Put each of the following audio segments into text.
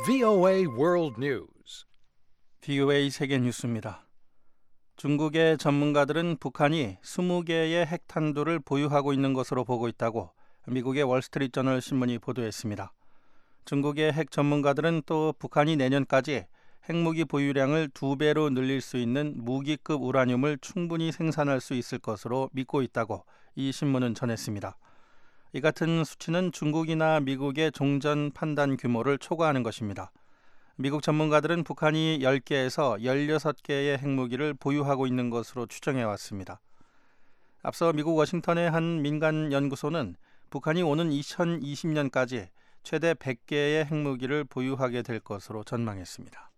VOA World News. VOA 세계 뉴스입니다. 중국의 전문가들은 북한이 20개의 핵탄두를 보유하고 있는 것으로 보고 있다고 미국의 월스트리트저널 신문이 보도했습니다. 중국의 핵 전문가들은 또 북한이 내년까지 핵무기 보유량을 2배로 늘릴 수 있는 무기급 우라늄을 충분히 생산할 수 있을 것으로 믿고 있다고 이 신문은 전했습니다. 이 같은 수치는 중국이나 미국의 종전 판단 규모를 초과하는 것입니다. 미국 전문가들은 북한이 10개에서 16개의 핵무기를 보유하고 있는 것으로 추정해왔습니다. 앞서 미국 워싱턴의 한 민간 연구소는 북한이 오는 2020년까지 최대 100개의 핵무기를 보유하게 될 것으로 전망했습니다.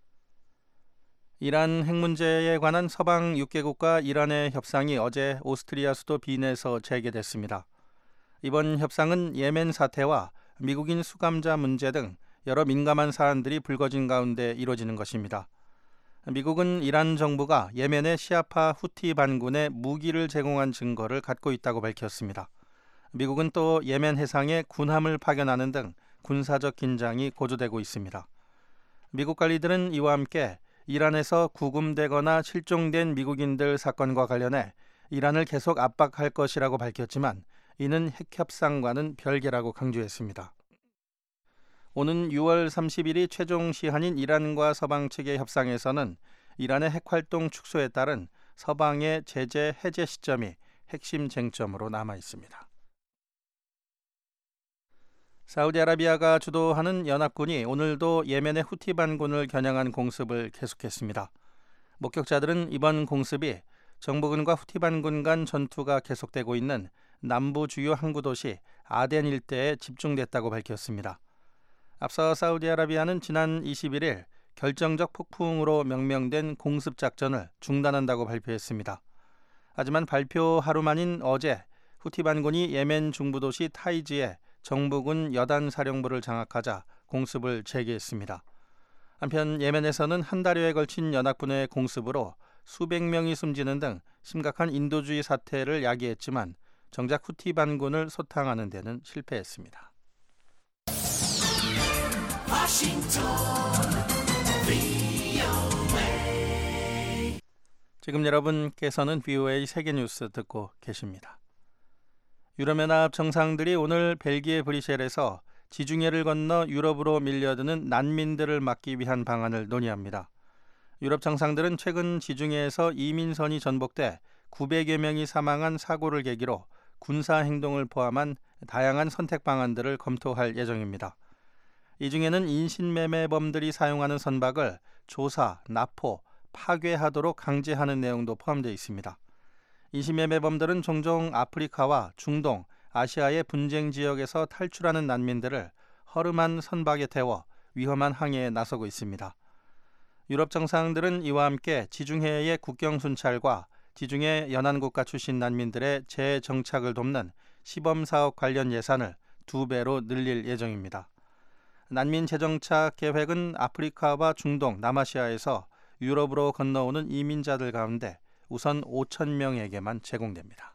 이란 핵 문제에 관한 서방 6개국과 이란의 협상이 어제 오스트리아 수도 빈에서 재개됐습니다. 이번 협상은 예멘 사태와 미국인 수감자 문제 등 여러 민감한 사안들이 불거진 가운데 이루어지는 것입니다. 미국은 이란 정부가 예멘의 시아파 후티 반군에 무기를 제공한 증거를 갖고 있다고 밝혔습니다. 미국은 또 예멘 해상에 군함을 파견하는 등 군사적 긴장이 고조되고 있습니다. 미국 관리들은 이와 함께 이란에서 구금되거나 실종된 미국인들 사건과 관련해 이란을 계속 압박할 것이라고 밝혔지만 이는 핵협상과는 별개라고 강조했습니다. 오는 6월 30일이 최종 시한인 이란과 서방 측의 협상에서는 이란의 핵활동 축소에 따른 서방의 제재 해제 시점이 핵심 쟁점으로 남아 있습니다. 사우디아라비아가 주도하는 연합군이 오늘도 예멘의 후티 반군을 겨냥한 공습을 계속했습니다. 목격자들은 이번 공습이 정부군과 후티 반군 간 전투가 계속되고 있는 남부 주요 항구 도시 아덴 일대에 집중됐다고 밝혔습니다. 앞서 사우디아라비아는 지난 21일 결정적 폭풍으로 명명된 공습작전을 중단한다고 발표했습니다. 하지만 발표 하루 만인 어제 후티 반군이 예멘 중부 도시 타이즈에 정부군 여단 사령부를 장악하자 공습을 재개했습니다. 한편 예멘에서는 한 달여에 걸친 연합군의 공습으로 수백 명이 숨지는 등 심각한 인도주의 사태를 야기했지만 정작 후티 반군을 소탕하는 데는 실패했습니다. 지금 여러분께서는 VOA 세계뉴스 듣고 계십니다. 유럽연합 정상들이 오늘 벨기에 브뤼셀에서 지중해를 건너 유럽으로 밀려드는 난민들을 막기 위한 방안을 논의합니다. 유럽 정상들은 최근 지중해에서 이민선이 전복돼 900여 명이 사망한 사고를 계기로 군사행동을 포함한 다양한 선택 방안들을 검토할 예정입니다. 이 중에는 인신매매범들이 사용하는 선박을 조사, 납포, 파괴하도록 강제하는 내용도 포함되어 있습니다. 인신매매범들은 종종 아프리카와 중동, 아시아의 분쟁 지역에서 탈출하는 난민들을 허름한 선박에 태워 위험한 항해에 나서고 있습니다. 유럽 정상들은 이와 함께 지중해의 국경 순찰과 지중해 연안국가 출신 난민들의 재정착을 돕는 시범사업 관련 예산을 2배로 늘릴 예정입니다. 난민 재정착 계획은 아프리카와 중동, 남아시아에서 유럽으로 건너오는 이민자들 가운데 우선 5,000명에게만 제공됩니다.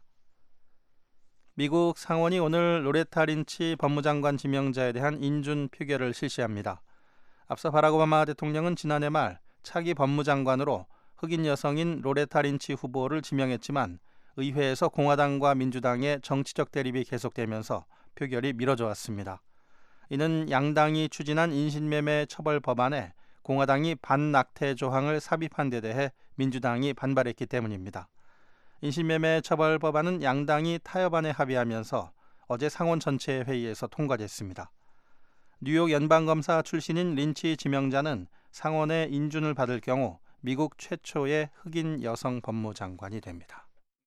미국 상원이 오늘 로레타 린치 법무장관 지명자에 대한 인준 표결을 실시합니다. 앞서 바락 오바마 대통령은 지난해 말 차기 법무장관으로 흑인 여성인 로레타 린치 후보를 지명했지만 의회에서 공화당과 민주당의 정치적 대립이 계속되면서 표결이 미뤄져 왔습니다. 이는 양당이 추진한 인신매매 처벌 법안에 공화당이 반낙태 조항을 삽입한 데 대해 민주당이 반발했기 때문입니다. 인신매매 처벌 법안은 양당이 타협안에 합의하면서 어제 상원 전체 회의에서 통과됐습니다. 뉴욕 연방검사 출신인 린치 지명자는 상원의 인준을 받을 경우 미국 최초의 흑인 여성 법무장관이 됩니다.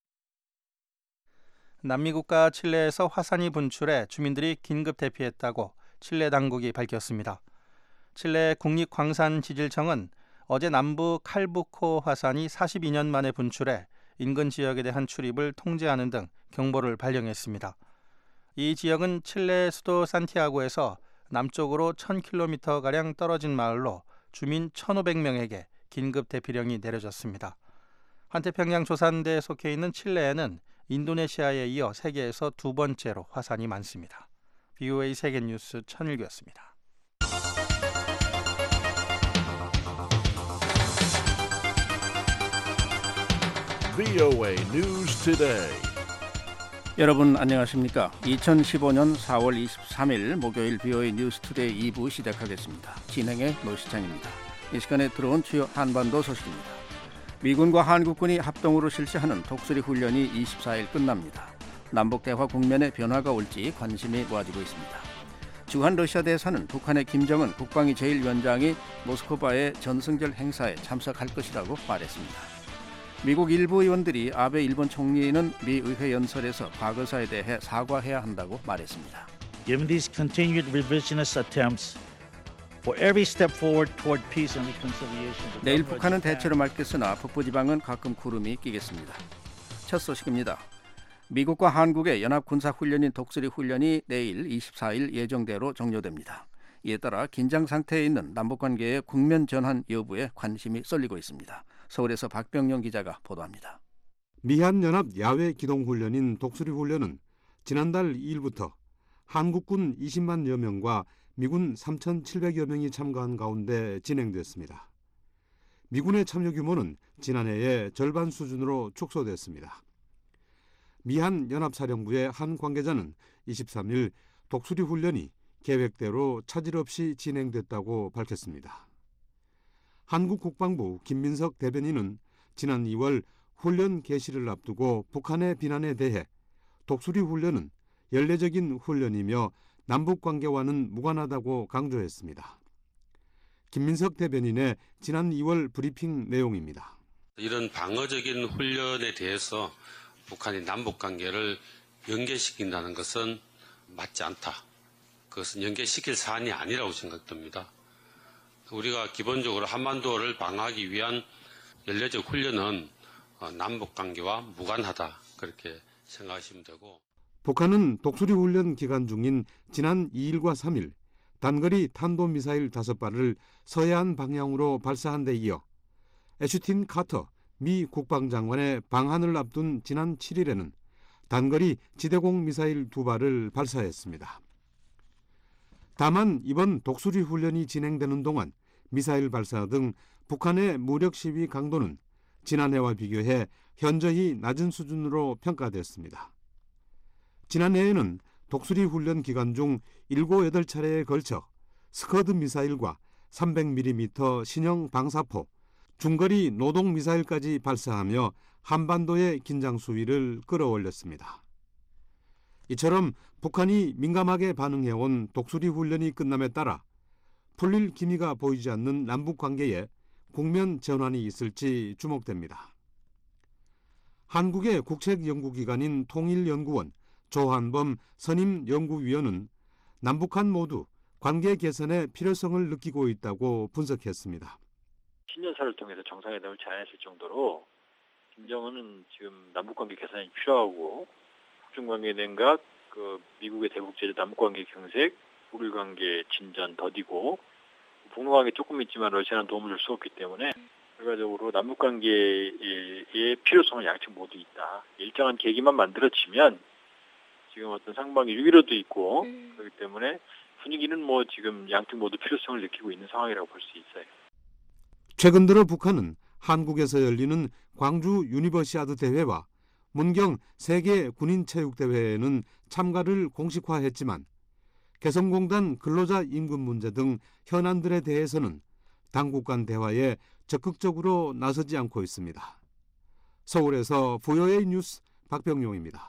남미 국가 칠레에서 화산이 분출해 주민들이 긴급 대피했다고 칠레 당국이 밝혔습니다. 칠레 국립광산지질청은 어제 남부 칼부코 화산이 42년 만에 분출해 인근 지역에 대한 출입을 통제하는 등 경보를 발령했습니다. 이 지역은 칠레 수도 산티아고에서 남쪽으로 1000km가량 떨어진 마을로 주민 1,500명에게 긴급 대피령이 내려졌습니다. 환태평양 조산대에 속해 있는 칠레에는 인도네시아에 이어 세계에서 두 번째로 화산이 많습니다. VOA 세계뉴스 천일규였습니다. VOA News Today. 여러분 안녕하십니까? 2015년 4월 23일 목요일 VOA 뉴스 투데이 2부 시작하겠습니다. 진행의 노시창입니다. 이 시간에 들어온 주요 한반도 소식입니다. 미군과 한국군이 합동으로 실시하는 독수리 훈련이 24일 끝납니다. 남북대화 국면에 변화가 올지 관심이 모아지고 있습니다. 주한 러시아 대사는 북한의 김정은 국방위 제1위원장이 모스크바의 전승절 행사에 참석할 것이라고 말했습니다. 미국 일부 의원들이 아베 일본 총리는 미 의회 연설에서 과거사에 대해 사과해야 한다고 말했습니다. Given these continued revisionist attempts for every step forward toward peace and reconciliation. 내일 북한은 대체로 맑겠으나 북부지방은 가끔 구름이 끼겠습니다. 첫 소식입니다. 미국과 한국의 연합군사훈련인 독수리 훈련이 내일 24일 예정대로 종료됩니다. 이에 따라 긴장 상태에 있는 남북관계의 국면 전환 여부에 관심이 쏠리고 있습니다. 서울에서 박병영 기자가 보도합니다. 미한연합 야외 기동훈련인 독수리 훈련은 지난달 2일부터 한국군 20만여 명과 미군 3,700여 명이 참가한 가운데 진행됐습니다. 미군의 참여 규모는 지난해의 절반 수준으로 축소됐습니다. 미한연합사령부의 한 관계자는 23일 독수리 훈련이 계획대로 차질 없이 진행됐다고 밝혔습니다. 한국 국방부 김민석 대변인은 지난 2월 훈련 개시를 앞두고 북한의 비난에 대해 독수리 훈련은 연례적인 훈련이며 남북관계와는 무관하다고 강조했습니다. 김민석 대변인의 지난 2월 브리핑 내용입니다. 이런 방어적인 훈련에 대해서 북한이 남북관계를 연계시킨다는 것은 맞지 않다. 그것은 연계시킬 사안이 아니라고 생각됩니다. 우리가 기본적으로 한반도를 방어하기 위한 연례적 훈련은 남북관계와 무관하다. 그렇게 생각하시면 되고. 북한은 독수리 훈련 기간 중인 지난 2일과 3일 단거리 탄도미사일 5발을 서해안 방향으로 발사한 데 이어 애슈틴 카터 미 국방장관의 방한을 앞둔 지난 7일에는 단거리 지대공 미사일 2발을 발사했습니다. 다만 이번 독수리 훈련이 진행되는 동안 미사일 발사 등 북한의 무력 시위 강도는 지난해와 비교해 현저히 낮은 수준으로 평가됐습니다. 지난해에는 독수리 훈련 기간 중 7, 8차례에 걸쳐 스커드 미사일과 300mm 신형 방사포, 중거리 노동 미사일까지 발사하며 한반도의 긴장 수위를 끌어올렸습니다. 이처럼 북한이 민감하게 반응해온 독수리 훈련이 끝남에 따라 풀릴 기미가 보이지 않는 남북관계에 국면 전환이 있을지 주목됩니다. 한국의 국책연구기관인 통일연구원 조한범 선임연구위원은 남북한 모두 관계 개선의 필요성을 느끼고 있다고 분석했습니다. 신년사를 통해서 정상회담을 제안했을 정도로 김정은은 지금 남북관계 개선이 필요하고 북중관계 냉각, 미국의 대북제재, 남북관계 경색, 북일관계 진전 더디고 북로관계 조금 있지만 러시아는 도움을 줄 수 없기 때문에 결과적으로 남북관계의 필요성은 양측 모두 있다. 일정한 계기만 만들어지면 지금 어떤 상방이 6.15도 있고 그렇기 때문에 분위기는 지금 양측 모두 필요성을 느끼고 있는 상황이라고 볼 수 있어요. 최근 들어 북한은 한국에서 열리는 광주 유니버시아드 대회와 문경 세계 군인체육대회에는 참가를 공식화했지만 개성공단 근로자 임금 문제 등 현안들에 대해서는 당국 간 대화에 적극적으로 나서지 않고 있습니다. 서울에서 VOA 뉴스 박병용입니다.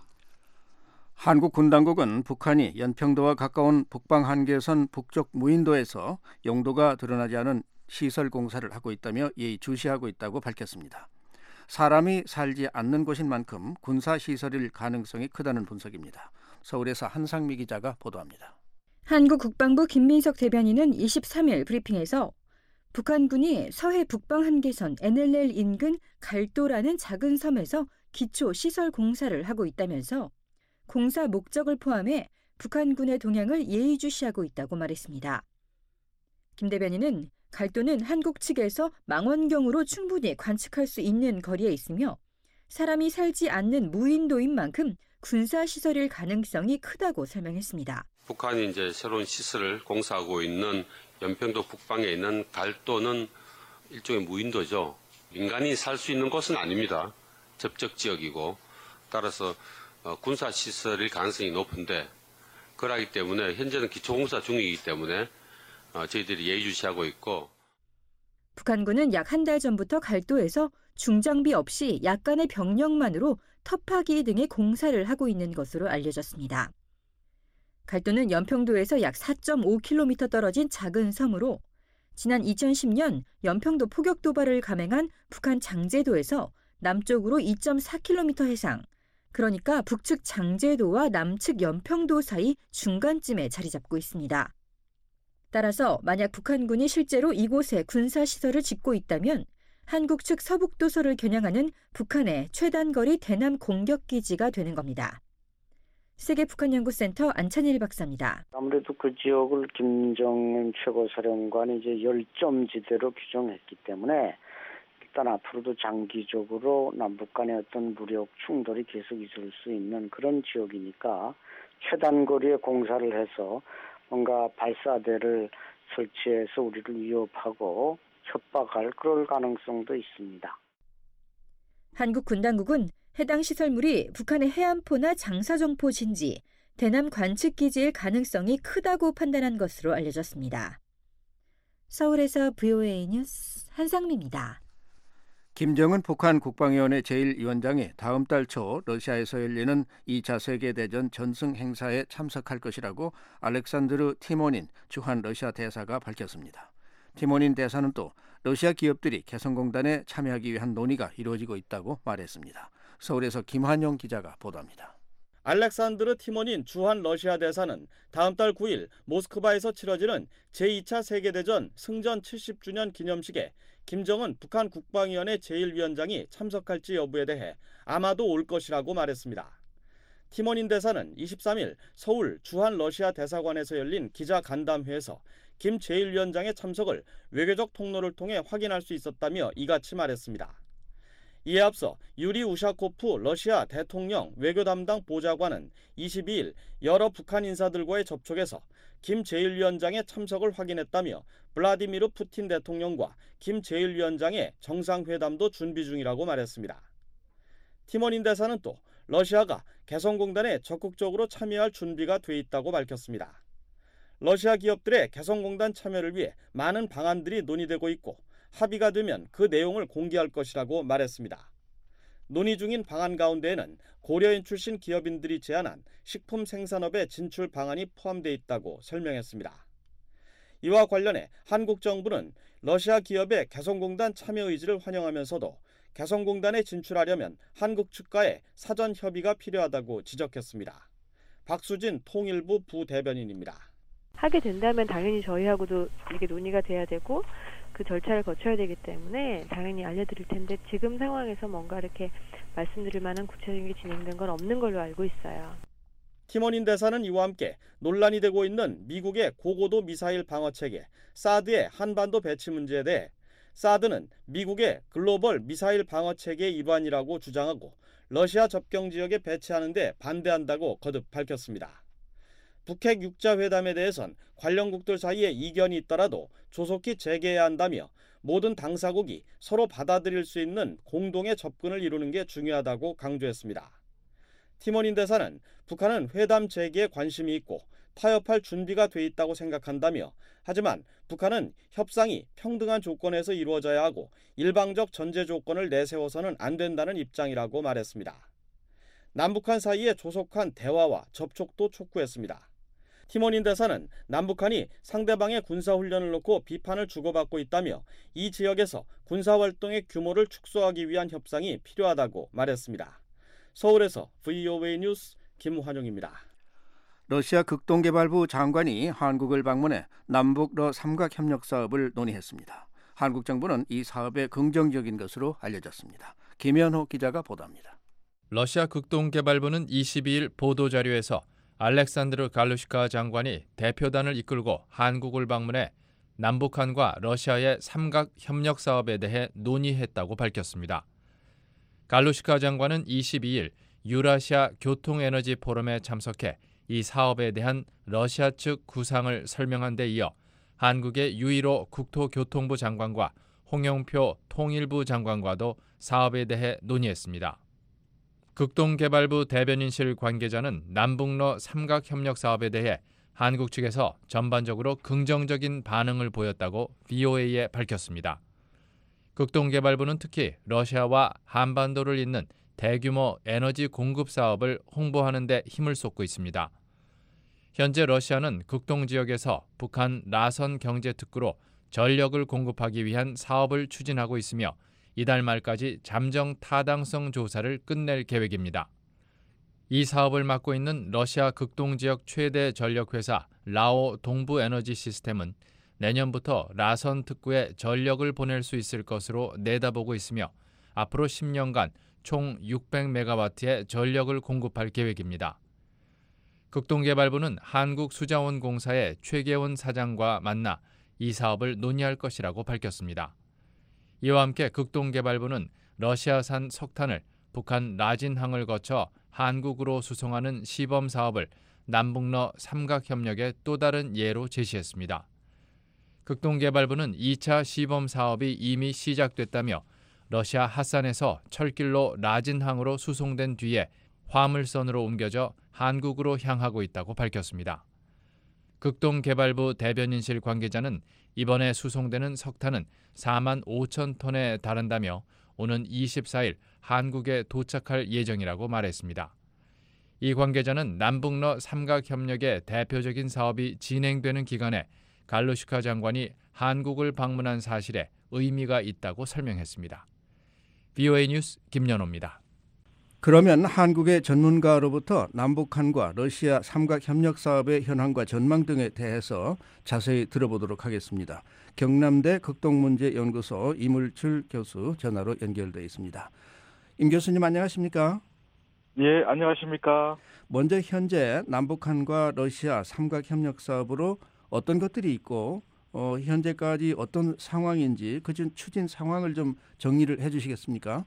한국 군당국은 북한이 연평도와 가까운 북방 한계선 북쪽 무인도에서 용도가 드러나지 않은 시설 공사를 하고 있다며 예의주시하고 있다고 밝혔습니다. 사람이 살지 않는 곳인 만큼 군사시설일 가능성이 크다는 분석입니다. 서울에서 한상미 기자가 보도합니다. 한국 국방부 김민석 대변인은 23일 브리핑에서 북한군이 서해 북방 한계선 NLL 인근 갈도라는 작은 섬에서 기초 시설 공사를 하고 있다면서 공사 목적을 포함해 북한군의 동향을 예의주시하고 있다고 말했습니다. 김 대변인은 갈도는 한국 측에서 망원경으로 충분히 관측할 수 있는 거리에 있으며 사람이 살지 않는 무인도인 만큼 군사시설일 가능성이 크다고 설명했습니다. 북한이 이제 새로운 시설을 공사하고 있는 연평도 북방에 있는 갈도는 일종의 무인도죠. 민간이 살 수 있는 곳은 아닙니다. 접촉 지역이고 따라서 군사 시설일 가능성이 높은데 그러기 때문에 현재는 기초공사 중이기 때문에 저희들이 예의주시하고 있고 북한군은 약 한 달 전부터 갈도에서 중장비 없이 약간의 병력만으로 터파기 등의 공사를 하고 있는 것으로 알려졌습니다. 갈도는 연평도에서 약 4.5km 떨어진 작은 섬으로 지난 2010년 연평도 포격 도발을 감행한 북한 장제도에서 남쪽으로 2.4km 해상, 그러니까 북측 장제도와 남측 연평도 사이 중간쯤에 자리 잡고 있습니다. 따라서 만약 북한군이 실제로 이곳에 군사시설을 짓고 있다면 한국 측 서북도서를 겨냥하는 북한의 최단거리 대남 공격기지가 되는 겁니다. 세계북한연구센터 안찬일 박사입니다. 아무래도 그 지역을 김정은 최고사령관이 이제 열점지대로 규정했기 때문에 일단 앞으로도 장기적으로 남북 간의 어떤 무력 충돌이 계속 있을 수 있는 그런 지역이니까 최단거리에 공사를 해서 뭔가 발사대를 설치해서 우리를 위협하고 협박할 그럴 가능성도 있습니다. 한국 군당국은 해당 시설물이 북한의 해안포나 장사정포 진지, 대남 관측기지일 가능성이 크다고 판단한 것으로 알려졌습니다. 서울에서 VOA 뉴스 한상미입니다. 김정은 북한 국방위원회 제1위원장이 다음 달 초 러시아에서 열리는 2차 세계대전 전승 행사에 참석할 것이라고 알렉산드르 티모닌 주한 러시아 대사가 밝혔습니다. 티모닌 대사는 또 러시아 기업들이 개성공단에 참여하기 위한 논의가 이루어지고 있다고 말했습니다. 서울에서 김환용 기자가 보도합니다. 알렉산드르 티모닌 주한 러시아 대사는 다음 달 9일 모스크바에서 치러지는 제2차 세계대전 승전 70주년 기념식에 김정은 북한 국방위원회 제1위원장이 참석할지 여부에 대해 아마도 올 것이라고 말했습니다. 티모닌 대사는 23일 서울 주한 러시아 대사관에서 열린 기자 간담회에서 김 제1위원장의 참석을 외교적 통로를 통해 확인할 수 있었다며 이같이 말했습니다. 이에 앞서 유리 우샤코프 러시아 대통령 외교 담당 보좌관은 22일 여러 북한 인사들과의 접촉에서 김 제1위원장의 참석을 확인했다며 블라디미르 푸틴 대통령과 김 제1위원장의 정상회담도 준비 중이라고 말했습니다. 티모닌 대사는 또 러시아가 개성공단에 적극적으로 참여할 준비가 돼 있다고 밝혔습니다. 러시아 기업들의 개성공단 참여를 위해 많은 방안들이 논의되고 있고 합의가 되면 그 내용을 공개할 것이라고 말했습니다. 논의 중인 방안 가운데에는 고려인 출신 기업인들이 제안한 식품 생산업의 진출 방안이 포함되어 있다고 설명했습니다. 이와 관련해 한국 정부는 러시아 기업의 개성공단 참여 의지를 환영하면서도 개성공단에 진출하려면 한국 측과의 사전 협의가 필요하다고 지적했습니다. 박수진 통일부 부대변인입니다. 하게 된다면 당연히 저희하고도 이게 논의가 돼야 되고 그 절차를 거쳐야 되기 때문에 당연히 알려드릴 텐데 지금 상황에서 뭔가 이렇게 말씀드릴 만한 구체적인 게 진행된 건 없는 걸로 알고 있어요. 티모닌 대사는 이와 함께 논란이 되고 있는 미국의 고고도 미사일 방어체계 사드의 한반도 배치 문제에 대해 사드는 미국의 글로벌 미사일 방어체계의 일환이라고 주장하고 러시아 접경 지역에 배치하는 데 반대한다고 거듭 밝혔습니다. 북핵 6자 회담에 대해선 관련국들 사이에 이견이 있더라도 조속히 재개해야 한다며 모든 당사국이 서로 받아들일 수 있는 공동의 접근을 이루는 게 중요하다고 강조했습니다. 티모닌 대사는 북한은 회담 재개에 관심이 있고 타협할 준비가 돼 있다고 생각한다며 하지만 북한은 협상이 평등한 조건에서 이루어져야 하고 일방적 전제 조건을 내세워서는 안 된다는 입장이라고 말했습니다. 남북한 사이에 조속한 대화와 접촉도 촉구했습니다. 티모닌 대사는 남북한이 상대방의 군사훈련을 놓고 비판을 주고받고 있다며 이 지역에서 군사활동의 규모를 축소하기 위한 협상이 필요하다고 말했습니다. 서울에서 VOA 뉴스 김환용입니다. 러시아 극동개발부 장관이 한국을 방문해 남북러 삼각협력 사업을 논의했습니다. 한국 정부는 이 사업에 긍정적인 것으로 알려졌습니다. 김현호 기자가 보도합니다. 러시아 극동개발부는 22일 보도자료에서 알렉산드르 갈루시카 장관이 대표단을 이끌고 한국을 방문해 남북한과 러시아의 삼각협력 사업에 대해 논의했다고 밝혔습니다. 갈루시카 장관은 22일 유라시아 교통에너지 포럼에 참석해 이 사업에 대한 러시아 측 구상을 설명한 데 이어 한국의 유일호 국토교통부 장관과 홍영표 통일부 장관과도 사업에 대해 논의했습니다. 극동개발부 대변인실 관계자는 남북러 삼각협력 사업에 대해 한국 측에서 전반적으로 긍정적인 반응을 보였다고 VOA에 밝혔습니다. 극동개발부는 특히 러시아와 한반도를 잇는 대규모 에너지 공급 사업을 홍보하는 데 힘을 쏟고 있습니다. 현재 러시아는 극동 지역에서 북한 라선 경제특구로 전력을 공급하기 위한 사업을 추진하고 있으며 이달 말까지 잠정 타당성 조사를 끝낼 계획입니다. 이 사업을 맡고 있는 러시아 극동 지역 최대 전력회사 라오 동부에너지 시스템은 내년부터 라선 특구에 전력을 보낼 수 있을 것으로 내다보고 있으며 앞으로 10년간 총 600메가와트의 전력을 공급할 계획입니다. 극동개발부는 한국수자원공사의 최계원 사장과 만나 이 사업을 논의할 것이라고 밝혔습니다. 이와 함께 극동개발부는 러시아산 석탄을 북한 라진항을 거쳐 한국으로 수송하는 시범 사업을 남북러 삼각협력의 또 다른 예로 제시했습니다. 극동개발부는 2차 시범 사업이 이미 시작됐다며 러시아 핫산에서 철길로 라진항으로 수송된 뒤에 화물선으로 옮겨져 한국으로 향하고 있다고 밝혔습니다. 극동개발부 대변인실 관계자는 이번에 수송되는 석탄은 4만 5천 톤에 달한다며 오는 24일 한국에 도착할 예정이라고 말했습니다. 이 관계자는 남북러 삼각협력의 대표적인 사업이 진행되는 기간에 갈루시카 장관이 한국을 방문한 사실에 의미가 있다고 설명했습니다. VOA 뉴스 김연호입니다. 그러면 한국의 전문가로부터 남북한과 러시아 삼각협력 사업의 현황과 전망 등에 대해서 자세히 들어보도록 하겠습니다. 경남대 극동문제연구소 이물출 교수 전화로 연결되어 있습니다. 임 교수님 안녕하십니까? 예, 안녕하십니까? 먼저 현재 남북한과 러시아 삼각협력 사업으로 어떤 것들이 있고 현재까지 어떤 상황인지 그 추진 상황을 좀 정리를 해주시겠습니까?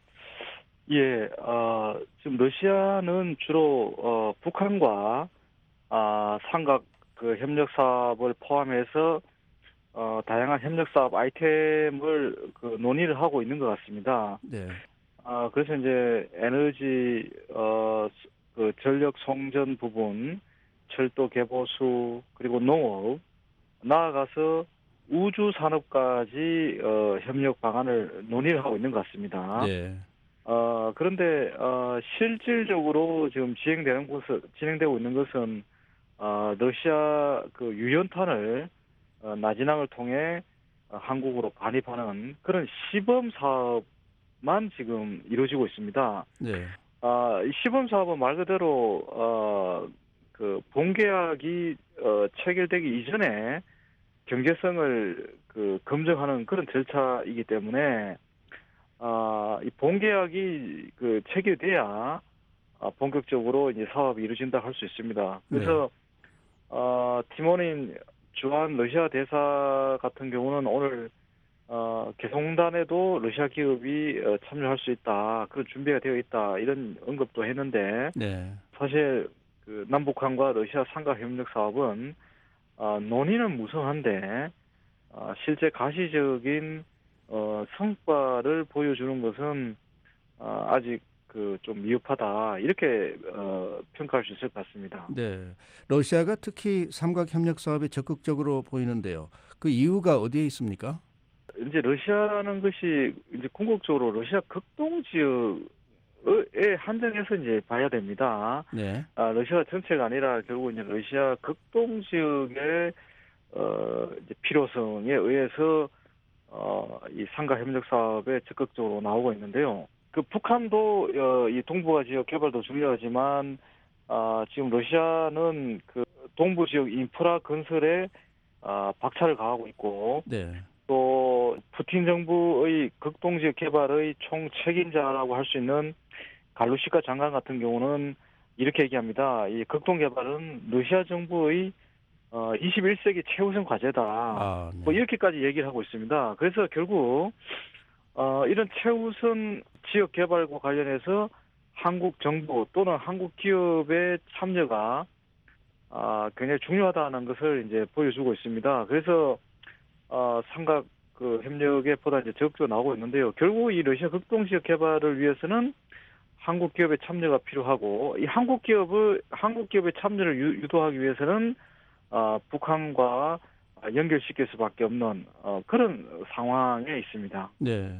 예, 지금 러시아는 주로 북한과 삼각 그 협력 사업을 포함해서 다양한 협력 사업 아이템을 그 논의를 하고 있는 것 같습니다. 네. 그래서 이제 에너지 그 전력 송전 부분, 철도 개보수 그리고 농업 나아가서 우주 산업까지 협력 방안을 논의를 하고 있는 것 같습니다. 네. 그런데 실질적으로 지금 진행되고 있는 것은 러시아 그 유연탄을 나진항을 통해 한국으로 반입하는 그런 시범 사업만 지금 이루어지고 있습니다. 네. 이 시범 사업은 말 그대로 그 본계약이 체결되기 이전에 경제성을 그 검증하는 그런 절차이기 때문에 이 본계약이 그 체결돼야 본격적으로 이제 사업이 이루어진다 할 수 있습니다. 그래서 팀원인 주한 러시아 대사 같은 경우는 오늘 개성단에도 러시아 기업이 참여할 수 있다, 그런 준비가 되어 있다 이런 언급도 했는데 네. 사실 그 남북한과 러시아 삼각협력 사업은 논의는 무성한데 실제 가시적인 성과를 보여주는 것은 아직 그 좀 미흡하다 이렇게 평가할 수 있을 것 같습니다. 네, 러시아가 특히 삼각협력 사업에 적극적으로 보이는데요. 그 이유가 어디에 있습니까? 이제 러시아라는 것이 이제 궁극적으로 러시아 극동 지역에 한정해서 이제 봐야 됩니다. 네. 러시아 전체가 아니라 결국 이제 러시아 극동 지역의 이제 필요성에 의해서 이 삼각협력 사업에 적극적으로 나오고 있는데요. 그 북한도 이 동북아 지역 개발도 중요하지만 지금 러시아는 그 동부 지역 인프라 건설에 박차를 가하고 있고 네. 또 푸틴 정부의 극동 지역 개발의 총 책임자라고 할 수 있는 갈루시카 장관 같은 경우는 이렇게 얘기합니다. 이 극동 개발은 러시아 정부의 21세기 최우선 과제다. 네. 뭐 이렇게까지 얘기를 하고 있습니다. 그래서 결국 이런 최우선 지역 개발과 관련해서 한국 정부 또는 한국 기업의 참여가 굉장히 중요하다는 것을 이제 보여주고 있습니다. 그래서 삼각 그 협력에 보다 이제 적극적으로 나오고 있는데요. 결국 이 러시아 극동 지역 개발을 위해서는 한국 기업의 참여가 필요하고 이 한국 기업의 참여를 유도하기 위해서는 북한과 연결시킬 수밖에 없는 그런 상황에 있습니다. 네.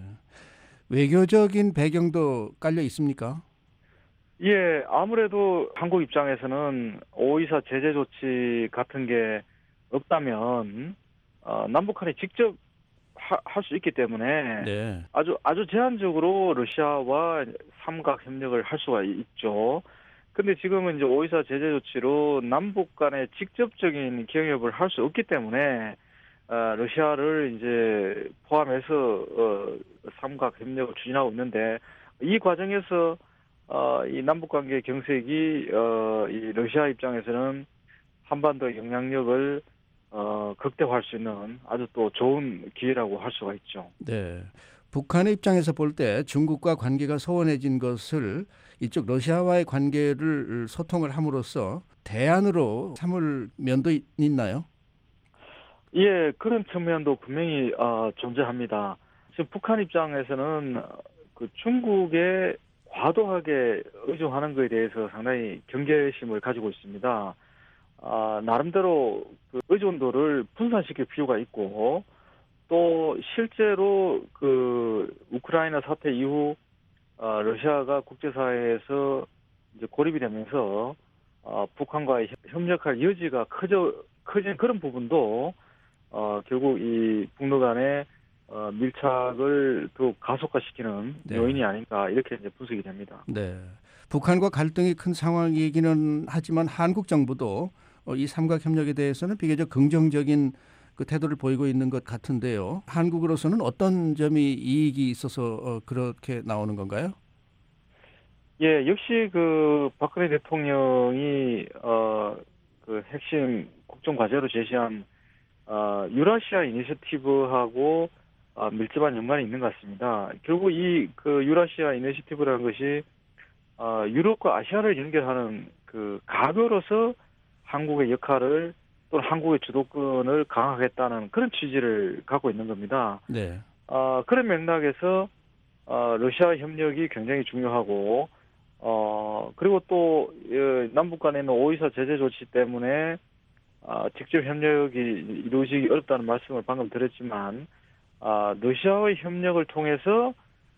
외교적인 배경도 깔려 있습니까? 예, 아무래도 한국 입장에서는 524 제재 조치 같은 게 없다면 남북한이 직접 할 수 있기 때문에 네. 아주 제한적으로 러시아와 삼각 협력을 할 수가 있죠. 근데 지금은 이제 524 제재 조치로 남북 간의 직접적인 경협을 할 수 없기 때문에 러시아를 이제 포함해서 삼각 협력을 추진하고 있는데 이 과정에서 이 남북 관계 경색이 이 러시아 입장에서는 한반도의 영향력을 극대화할 수 있는 아주 또 좋은 기회라고 할 수가 있죠. 네. 북한의 입장에서 볼 때 중국과 관계가 소원해진 것을 이쪽 러시아와의 관계를 소통을 함으로써 대안으로 삼을 면도 있나요? 예, 그런 측면도 분명히 존재합니다. 지금 북한 입장에서는 그 중국에 과도하게 의존하는 것에 대해서 상당히 경계심을 가지고 있습니다. 나름대로 그 의존도를 분산시킬 필요가 있고 또 실제로 그 우크라이나 사태 이후 러시아가 국제사회에서 이제 고립이 되면서 북한과의 협력할 여지가 커진 그런 부분도 결국 이 북러 간의 밀착을 더욱 가속화시키는 네. 요인이 아닌가 이렇게 이제 분석이 됩니다. 네. 북한과 갈등이 큰 상황이기는 하지만 한국 정부도 이 삼각 협력에 대해서는 비교적 긍정적인 그 태도를 보이고 있는 것 같은데요. 한국으로서는 어떤 점이 이익이 있어서 그렇게 나오는 건가요? 예, 역시 그 박근혜 대통령이 그 핵심 국정 과제로 제시한 유라시아 이니셔티브하고 밀접한 연관이 있는 것 같습니다. 결국 이 그 유라시아 이니셔티브라는 것이 유럽과 아시아를 연결하는 그 가교로서 한국의 역할을 또는 한국의 주도권을 강화하겠다는 그런 취지를 갖고 있는 겁니다. 네. 그런 맥락에서 러시아 협력이 굉장히 중요하고 그리고 또 남북 간에는 524 제재 조치 때문에 직접 협력이 이루어지기 어렵다는 말씀을 방금 드렸지만 러시아의 협력을 통해서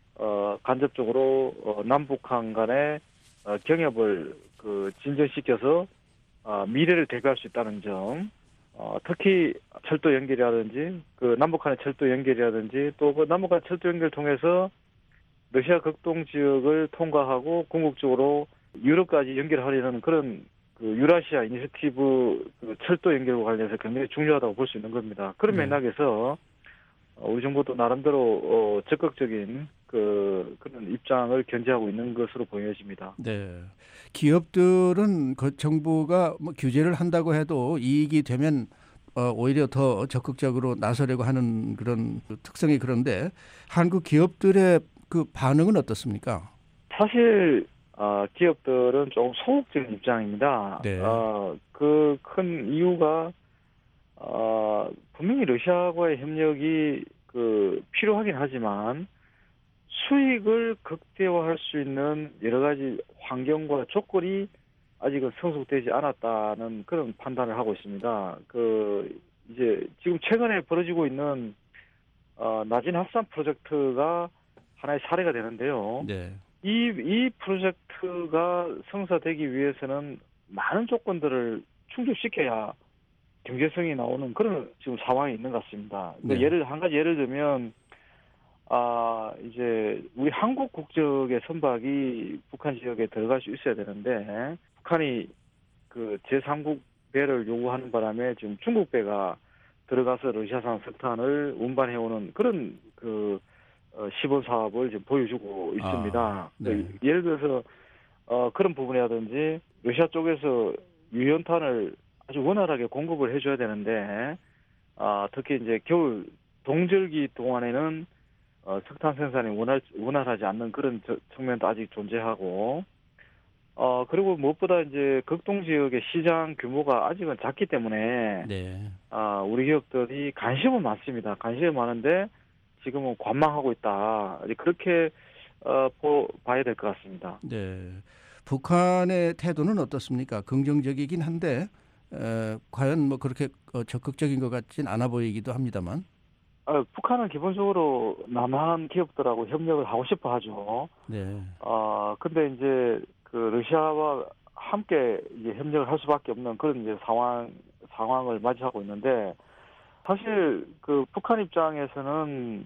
간접적으로 남북한 간의 경협을 그 진전시켜서 미래를 대비할 수 있다는 점, 특히 철도 연결이라든지 그 남북한의 철도 연결이라든지 또 그 남북한 철도 연결을 통해서 러시아 극동 지역을 통과하고 궁극적으로 유럽까지 연결하려는 그런 그 유라시아 이니셔티브 그 철도 연결과 관련해서 굉장히 중요하다고 볼 수 있는 겁니다. 그런 맥락에서 우리 정부도 나름대로 적극적인 그런 입장을 견지하고 있는 것으로 보여집니다. 네. 기업들은 그 정부가 뭐 규제를 한다고 해도 이익이 되면 오히려 더 적극적으로 나서려고 하는 그런 특성이 그런데 한국 기업들의 그 반응은 어떻습니까? 사실 기업들은 좀 소극적인 입장입니다. 네. 그 큰 이유가 분명히 러시아와의 협력이 그 필요하긴 하지만 수익을 극대화할 수 있는 여러 가지 환경과 조건이 아직은 성숙되지 않았다는 그런 판단을 하고 있습니다. 그 이제 지금 최근에 벌어지고 있는 나진 합산 프로젝트가 하나의 사례가 되는데요. 네. 이 프로젝트가 성사되기 위해서는 많은 조건들을 충족시켜야 경제성이 나오는 그런 지금 상황이 있는 것 같습니다. 네. 한 가지 예를 들면 이제 우리 한국 국적의 선박이 북한 지역에 들어갈 수 있어야 되는데 북한이 그 제3국 배를 요구하는 바람에 지금 중국 배가 들어가서 러시아산 석탄을 운반해오는 그런 그 시범 사업을 지금 보여주고 있습니다. 네. 예를 들어서 그런 부분이라든지 러시아 쪽에서 유연탄을 아주 원활하게 공급을 해줘야 되는데 특히 이제 겨울 동절기 동안에는 석탄 생산이 원활하지 않는 그런 측면도 아직 존재하고 그리고 무엇보다 이제 극동 지역의 시장 규모가 아직은 작기 때문에 네. 우리 기업들이 관심은 많습니다. 관심이 많은데 지금은 관망하고 있다. 그렇게 봐야 될 것 같습니다. 네, 북한의 태도는 어떻습니까? 긍정적이긴 한데 과연 뭐 그렇게 적극적인 것 같진 않아 보이기도 합니다만. 북한은 기본적으로 남한 기업들하고 협력을 하고 싶어 하죠. 네. 근데 이제 그 러시아와 함께 이제 협력을 할 수밖에 없는 그런 이제 상황을 맞이하고 있는데, 사실 그 북한 입장에서는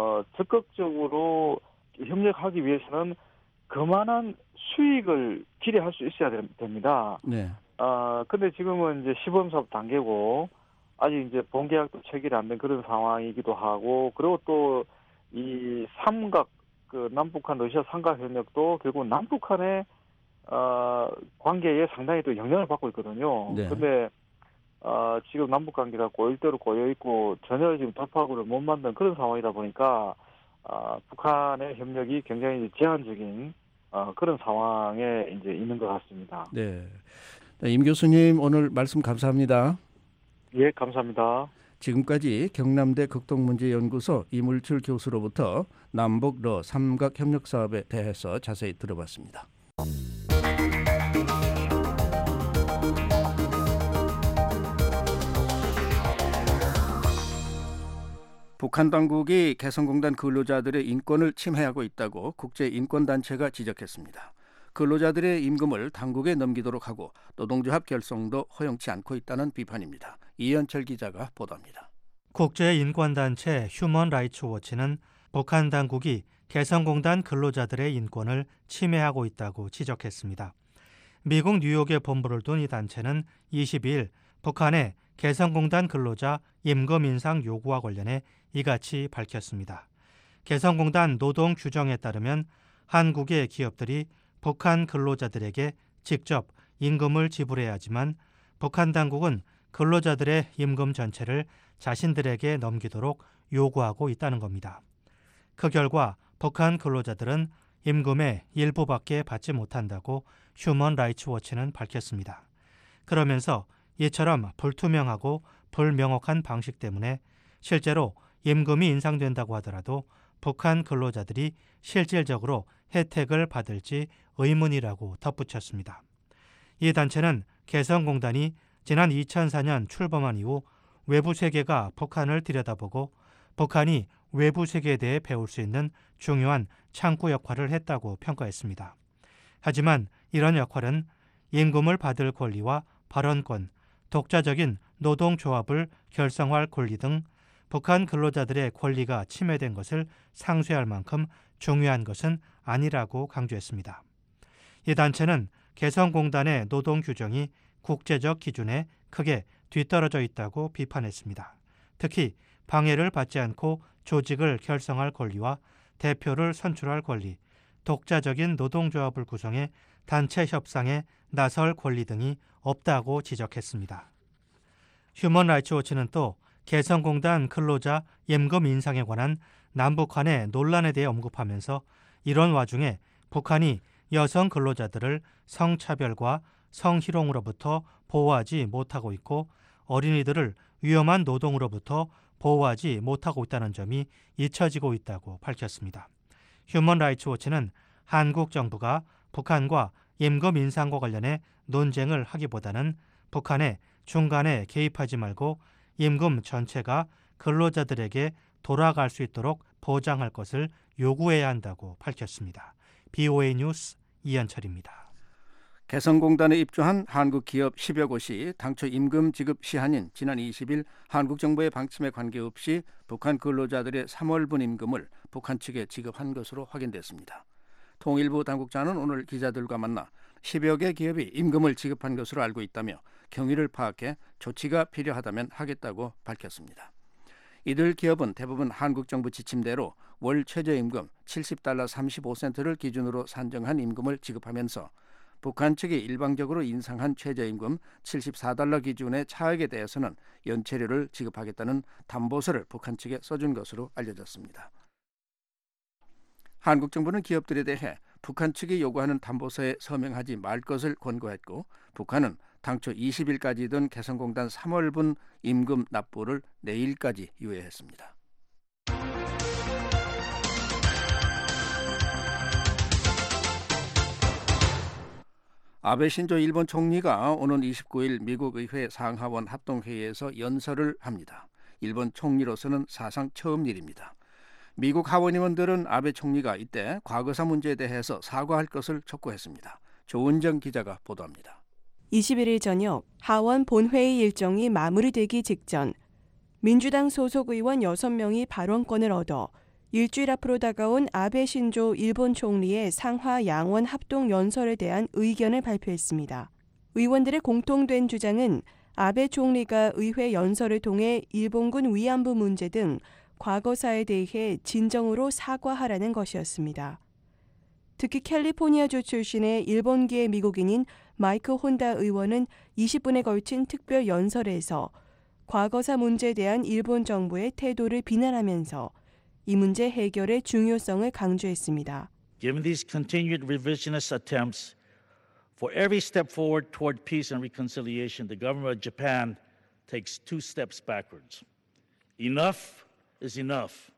적극적으로 협력하기 위해서는 그만한 수익을 기대할 수 있어야 됩니다. 네. 근데 지금은 이제 시범사업 단계고 아직 이제 본계약도 체결이 안 된 그런 상황이기도 하고, 그리고 또 이 삼각 그 남북한 러시아 삼각 협력도 결국 남북한의 관계에 상당히 또 영향을 받고 있거든요. 네. 근데 지금 남북 관계가 고일대로 고여 있고 전혀 지금 돌파구를 못 만든 그런 상황이다 보니까 북한의 협력이 굉장히 제한적인 그런 상황에 이제 있는 것 같습니다. 네. 임 교수님 오늘 말씀 감사합니다. 예, 감사합니다. 지금까지 경남대 극동문제연구소 이물출 교수로부터 남북러 삼각 협력 사업에 대해서 자세히 들어봤습니다. 북한 당국이 개성공단 근로자들의 인권을 침해하고 있다고 국제인권단체가 지적했습니다. 근로자들의 임금을 당국에 넘기도록 하고 노동조합 결성도 허용치 않고 있다는 비판입니다. 이현철 기자가 보도합니다. 국제인권단체 휴먼 라이츠 워치는 북한 당국이 개성공단 근로자들의 인권을 침해하고 있다고 지적했습니다. 미국 뉴욕에 본부를 둔 이 단체는 22일 북한의 개성공단 근로자 임금 인상 요구와 관련해 이같이 밝혔습니다. 개성공단 노동 규정에 따르면 한국의 기업들이 북한 근로자들에게 직접 임금을 지불해야 하지만 북한 당국은 근로자들의 임금 전체를 자신들에게 넘기도록 요구하고 있다는 겁니다. 그 결과 북한 근로자들은 임금의 일부밖에 받지 못한다고 휴먼 라이츠 워치는 밝혔습니다. 그러면서 이처럼 불투명하고 불명확한 방식 때문에 실제로 임금이 인상된다고 하더라도 북한 근로자들이 실질적으로 혜택을 받을지 의문이라고 덧붙였습니다. 이 단체는 개성공단이 지난 2004년 출범한 이후 외부 세계가 북한을 들여다보고 북한이 외부 세계에 대해 배울 수 있는 중요한 창구 역할을 했다고 평가했습니다. 하지만 이런 역할은 임금을 받을 권리와 발언권, 독자적인 노동조합을 결성할 권리 등 북한 근로자들의 권리가 침해된 것을 상쇄할 만큼 중요한 것은 아니라고 강조했습니다. 이 단체는 개성공단의 노동 규정이 국제적 기준에 크게 뒤떨어져 있다고 비판했습니다. 특히 방해를 받지 않고 조직을 결성할 권리와 대표를 선출할 권리, 독자적인 노동조합을 구성해 단체 협상에 나설 권리 등이 없다고 지적했습니다. 휴먼 라이츠 워치는 또 개성공단 근로자 임금 인상에 관한 남북 간의 논란에 대해 언급하면서 이런 와중에 북한이 여성 근로자들을 성차별과 성희롱으로부터 보호하지 못하고 있고 어린이들을 위험한 노동으로부터 보호하지 못하고 있다는 점이 잊혀지고 있다고 밝혔습니다. 휴먼 라이츠 워치는 한국 정부가 북한과 임금 인상과 관련해 논쟁을 하기보다는 북한에 중간에 개입하지 말고 임금 전체가 근로자들에게 돌아갈 수 있도록 보장할 것을 요구해야 한다고 밝혔습니다. BOA 뉴스 이현철입니다. 개성공단에 입주한 한국 기업 10여 곳이 당초 임금 지급 시한인 지난 20일 한국 정부의 방침에 관계없이 북한 근로자들의 3월분 임금을 북한 측에 지급한 것으로 확인됐습니다. 통일부 당국자는 오늘 기자들과 만나 10여 개 기업이 임금을 지급한 것으로 알고 있다며 경위를 파악해 조치가 필요하다면 하겠다고 밝혔습니다. 이들 기업은 대부분 한국 정부 지침대로 월 최저임금 70달러 35센트를 기준으로 산정한 임금을 지급하면서 북한 측이 일방적으로 인상한 최저임금 74달러 기준의 차액에 대해서는 연체료를 지급하겠다는 담보서를 북한 측에 써준 것으로 알려졌습니다. 한국 정부는 기업들에 대해 북한 측이 요구하는 담보서에 서명하지 말 것을 권고했고 북한은 당초 20일까지던 개성공단 3월분 임금 납부를 내일까지 유예했습니다. 아베 신조 일본 총리가 오는 29일 미국 의회 상하원 합동회의에서 연설을 합니다. 일본 총리로서는 사상 처음 일입니다. 미국 하원의원들은 아베 총리가 이때 과거사 문제에 대해서 사과할 것을 촉구했습니다. 조은정 기자가 보도합니다. 21일 저녁 하원 본회의 일정이 마무리되기 직전 민주당 소속 의원 6명이 발언권을 얻어 일주일 앞으로 다가온 아베 신조 일본 총리의 상하 양원 합동 연설에 대한 의견을 발표했습니다. 의원들의 공통된 주장은 아베 총리가 의회 연설을 통해 일본군 위안부 문제 등 과거사에 대해 진정으로 사과하라는 것이었습니다. 특히 캘리포니아주 출신의 일본계 미국인인 마이크 혼다 의원은 20분에 걸친 특별 연설에서 과거사 문제에 대한 일본 정부의 태도를 비난하면서 이 문제 해결의 중요성을 강조했습니다. Given these continued revisionist attempts, for every step forward toward peace and reconciliation, the government of Japan takes 2 steps backwards. Enough is enough.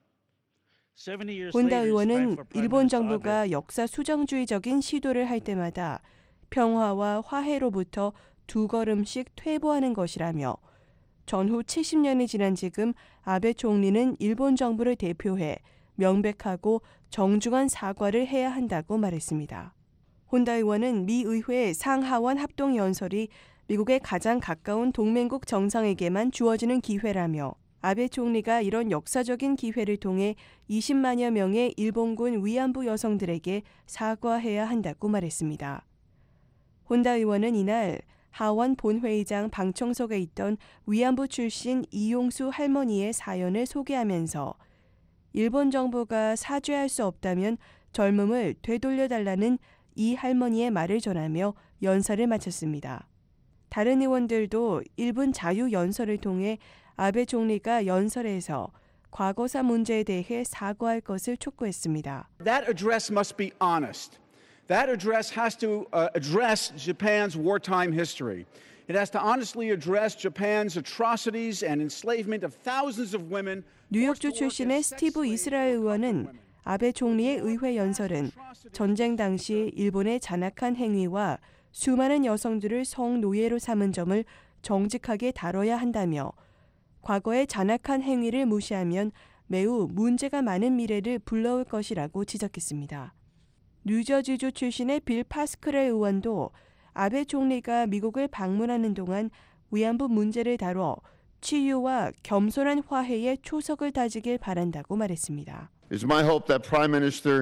혼다 의원은 일본 정부가 역사 수정주의적인 시도를 할 때마다 평화와 화해로부터 2걸음씩 퇴보하는 것이라며 전후 70년이 지난 지금 아베 총리는 일본 정부를 대표해 명백하고 정중한 사과를 해야 한다고 말했습니다. 혼다 의원은 미 의회 상하원 합동 연설이 미국의 가장 가까운 동맹국 정상에게만 주어지는 기회라며 아베 총리가 이런 역사적인 기회를 통해 20만여 명의 일본군 위안부 여성들에게 사과해야 한다고 말했습니다. 혼다 의원은 이날 하원 본회의장 방청석에 있던 위안부 출신 이용수 할머니의 사연을 소개하면서 일본 정부가 사죄할 수 없다면 젊음을 되돌려달라는 이 할머니의 말을 전하며 연설을 마쳤습니다. 다른 의원들도 1분 자유 연설을 통해 아베 총리가 연설에서 과거사 문제에 대해 사과할 것을 촉구했습니다. That address must be honest. That address has to address Japan's wartime history. It has to honestly address Japan's atrocities and enslavement of thousands of women. 뉴욕주 출신의 스티브 이스라엘 의원은 아베 총리의 의회 연설은 전쟁 당시 일본의 잔악한 행위와 수많은 여성들을 성노예로 삼은 점을 정직하게 다뤄야 한다며 과거의 잔악한 행위를 무시하면 매우 문제가 많은 미래를 불러올 것이라고 지적했습니다. 뉴저지주 출신의 빌 파스크렐 의원도 아베 총리가 미국을 방문하는 동안 위안부 문제를 다뤄 치유와 겸손한 화해의 초석을 다지길 바란다고 말했습니다. It's my hope that Prime Minister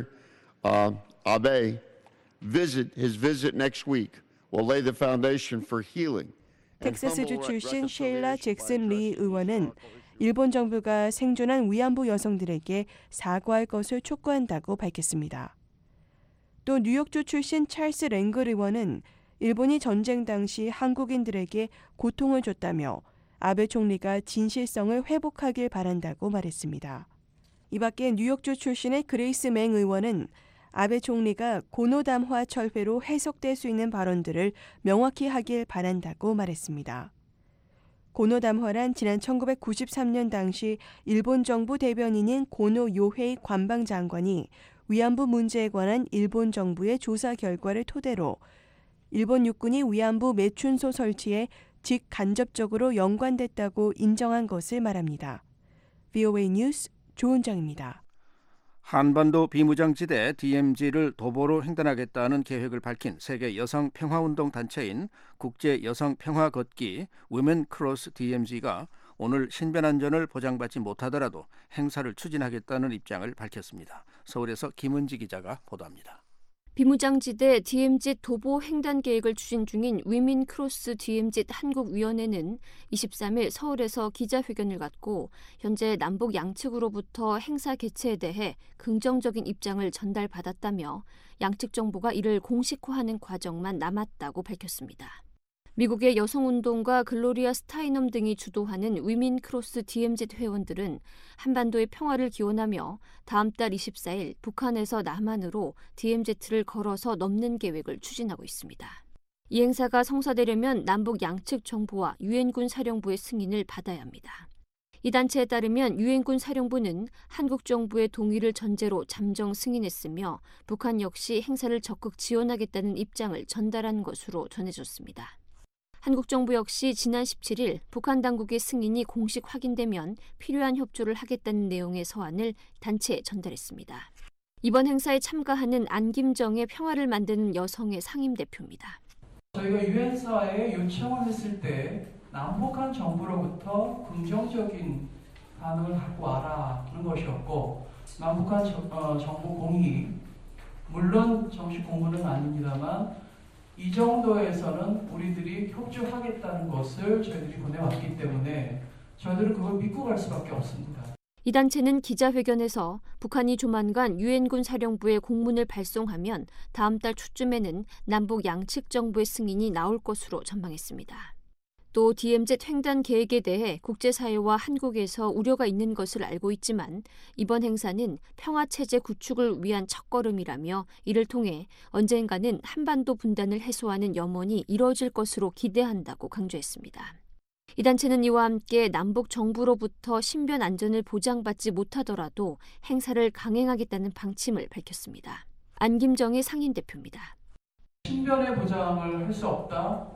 Abe his visit next week will lay the foundation for healing. 텍사스주 출신 셰일라 잭슨 리 의원은 일본 정부가 생존한 위안부 여성들에게 사과할 것을 촉구한다고 밝혔습니다. 또 뉴욕주 출신 찰스 랭글 의원은 일본이 전쟁 당시 한국인들에게 고통을 줬다며 아베 총리가 진실성을 회복하길 바란다고 말했습니다. 이 밖에 뉴욕주 출신의 그레이스 맹 의원은 아베 총리가 고노담화 철회로 해석될 수 있는 발언들을 명확히 하길 바란다고 말했습니다. 고노담화란 지난 1993년 당시 일본 정부 대변인인 고노 요헤이 관방장관이 위안부 문제에 관한 일본 정부의 조사 결과를 토대로 일본 육군이 위안부 매춘소 설치에 직간접적으로 연관됐다고 인정한 것을 말합니다. VOA 뉴스 조은정입니다. 한반도 비무장지대 DMZ를 도보로 횡단하겠다는 계획을 밝힌 세계 여성 평화운동 단체인 국제 여성 평화 걷기 Women Cross DMZ가 오늘 신변안전을 보장받지 못하더라도 행사를 추진하겠다는 입장을 밝혔습니다. 서울에서 김은지 기자가 보도합니다. 비무장지대 DMZ 도보 횡단 계획을 추진 중인 위민 크로스 DMZ 한국위원회는 23일 서울에서 기자회견을 갖고 현재 남북 양측으로부터 행사 개최에 대해 긍정적인 입장을 전달받았다며 양측 정부가 이를 공식화하는 과정만 남았다고 밝혔습니다. 미국의 여성운동가 글로리아 스타이넘 등이 주도하는 위민 크로스 DMZ 회원들은 한반도의 평화를 기원하며 다음 달 24일 북한에서 남한으로 DMZ를 걸어서 넘는 계획을 추진하고 있습니다. 이 행사가 성사되려면 남북 양측 정부와 유엔군 사령부의 승인을 받아야 합니다. 이 단체에 따르면 유엔군 사령부는 한국 정부의 동의를 전제로 잠정 승인했으며 북한 역시 행사를 적극 지원하겠다는 입장을 전달한 것으로 전해졌습니다. 한국 정부 역시 지난 17일 북한 당국의 승인이 공식 확인되면 필요한 협조를 하겠다는 내용의 서한을 단체에 전달했습니다. 이번 행사에 참가하는 안김정의 평화를 만드는 여성의 상임대표입니다. 저희가 유엔사에 요청을 했을 때 남북한 정부로부터 긍정적인 반응을 갖고 와라는 것이었고 남북한 정부 공의, 물론 정식 공문은 아닙니다만 이 정도에서는 우리들이 협조하겠다는 것을 저희들이 보내왔기 때문에 저희들은 그걸 믿고 갈 수밖에 없습니다. 이 단체는 기자회견에서 북한이 조만간 유엔군 사령부에 공문을 발송하면 다음 달 초쯤에는 남북 양측 정부의 승인이 나올 것으로 전망했습니다. 또 DMZ 횡단 계획에 대해 국제사회와 한국에서 우려가 있는 것을 알고 있지만 이번 행사는 평화체제 구축을 위한 첫걸음이라며 이를 통해 언젠가는 한반도 분단을 해소하는 염원이 이뤄질 것으로 기대한다고 강조했습니다. 이 단체는 이와 함께 남북 정부로부터 신변 안전을 보장받지 못하더라도 행사를 강행하겠다는 방침을 밝혔습니다. 안김정의 상임대표입니다. 신변의 보장을 할 수 없다?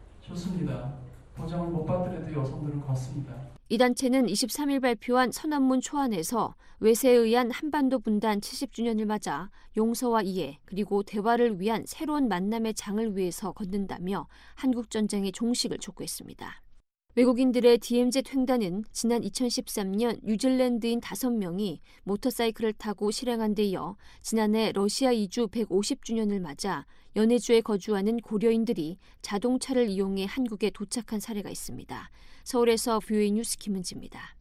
좋습니다. 보장을 못 받더라도 여성들은 걷습니다. 이 단체는 23일 발표한 선언문 초안에서 외세에 의한 한반도 분단 70주년을 맞아 용서와 이해 그리고 대화를 위한 새로운 만남의 장을 위해서 걷는다며 한국전쟁의 종식을 촉구했습니다. 외국인들의 DMZ 횡단은 지난 2013년 뉴질랜드인 5명이 모터사이클을 타고 실행한 데 이어 지난해 러시아 이주 150주년을 맞아 연해주에 거주하는 고려인들이 자동차를 이용해 한국에 도착한 사례가 있습니다. 서울에서 VOA 뉴스 김은지입니다.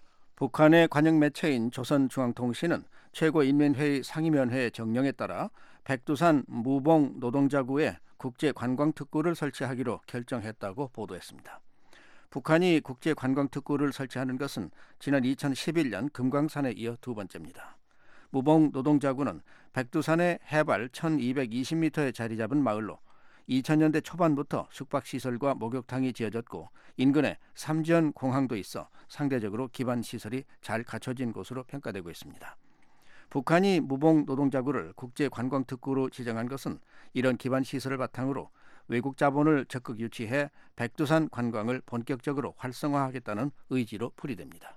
북한의 관영 매체인 조선중앙통신은 최고인민회의 상임위원회의 정령에 따라 백두산 무봉 노동자구에 국제관광특구를 설치하기로 결정했다고 보도했습니다. 북한이 국제관광특구를 설치하는 것은 지난 2011년 금강산에 이어 두 번째입니다. 무봉 노동자구는 백두산의 해발 1220m에 자리 잡은 마을로 2000년대 초반부터 숙박시설과 목욕탕이 지어졌고 인근에 삼지연 공항도 있어 상대적으로 기반시설이 잘 갖춰진 곳으로 평가되고 있습니다. 북한이 무봉 노동자구를 국제관광특구로 지정한 것은 이런 기반시설을 바탕으로 외국 자본을 적극 유치해 백두산 관광을 본격적으로 활성화하겠다는 의지로 풀이됩니다.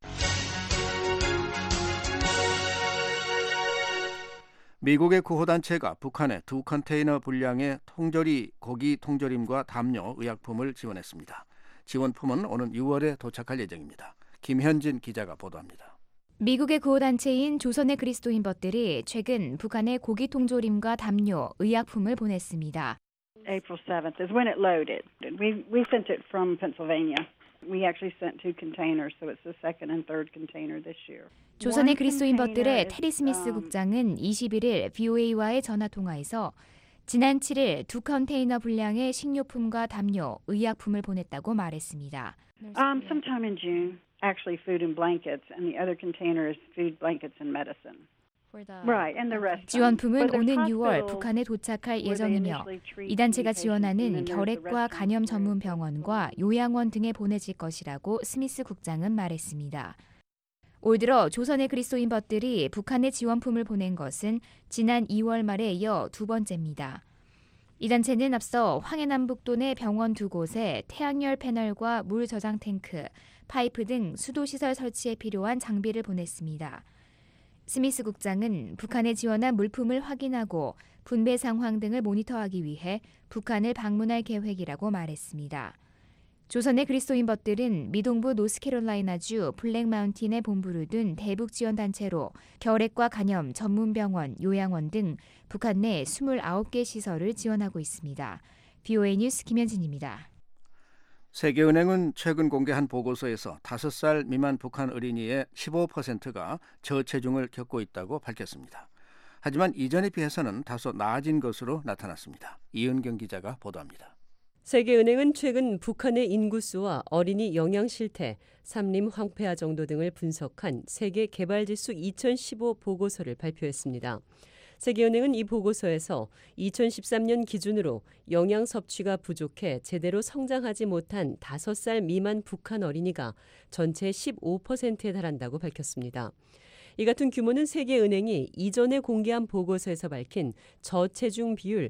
미국의 구호단체가 북한에 2 컨테이너 분량의 고기 통조림과 담요, 의약품을 지원했습니다. 지원품은 오는 6월에 도착할 예정입니다. 김현진 기자가 보도합니다. 미국의 구호단체인 조선의 그리스도인법들이 최근 북한에 고기 통조림과 담요, 의약품을 보냈습니다. April 7th is when it loaded. We sent it from Pennsylvania. We actually sent 2 containers, so it's the second and third container this year. 조선의 그리스도인법들의 테리 스미스 국장은 21일 VOA와의 전화 통화에서 지난 7일 2 컨테이너 분량의 식료품과 담요, 의약품을 보냈다고 말했습니다. Sometime in June, actually food and blankets, and the other container is food, blankets, and medicine. 지원품은 오는 6월 북한에 도착할 예정이며 이 단체가 지원하는 결핵과 간염 전문 병원과 요양원 등에 보내질 것이라고 스미스 국장은 말했습니다. 올 들어 조선의 그리스도인법들이 북한에 지원품을 보낸 것은 지난 2월 말에 이어 두 번째입니다. 이 단체는 앞서 황해남북도 내 병원 2곳에 태양열 패널과 물 저장 탱크, 파이프 등 수도시설 설치에 필요한 장비를 보냈습니다. 스미스 국장은 북한에 지원한 물품을 확인하고 분배 상황 등을 모니터하기 위해 북한을 방문할 계획이라고 말했습니다. 조선의 그리스도인법들은 미동부 노스캐롤라이나주 블랙마운틴에 본부를 둔 대북 지원 단체로 결핵과 간염 전문병원, 요양원 등 북한 내 29개 시설을 지원하고 있습니다. VOA 뉴스 김현진입니다. 세계은행은 최근 공개한 보고서에서 5살 미만 북한 어린이의 15%가 저체중을 겪고 있다고 밝혔습니다. 하지만 이전에 비해서는 다소 나아진 것으로 나타났습니다. 이은경 기자가 보도합니다. 세계은행은 최근 북한의 인구수와 어린이 영양 실태, 산림 황폐화 정도 등을 분석한 세계 개발지수 2015 보고서를 발표했습니다. 세계은행은 이 보고서에서 2013년 기준으로 영양 섭취가 부족해 제대로 성장하지 못한 5살 미만 북한 어린이가 전체의 15%에 달한다고 밝혔습니다. 이 같은 규모는 세계은행이 이전에 공개한 보고서에서 밝힌 저체중 비율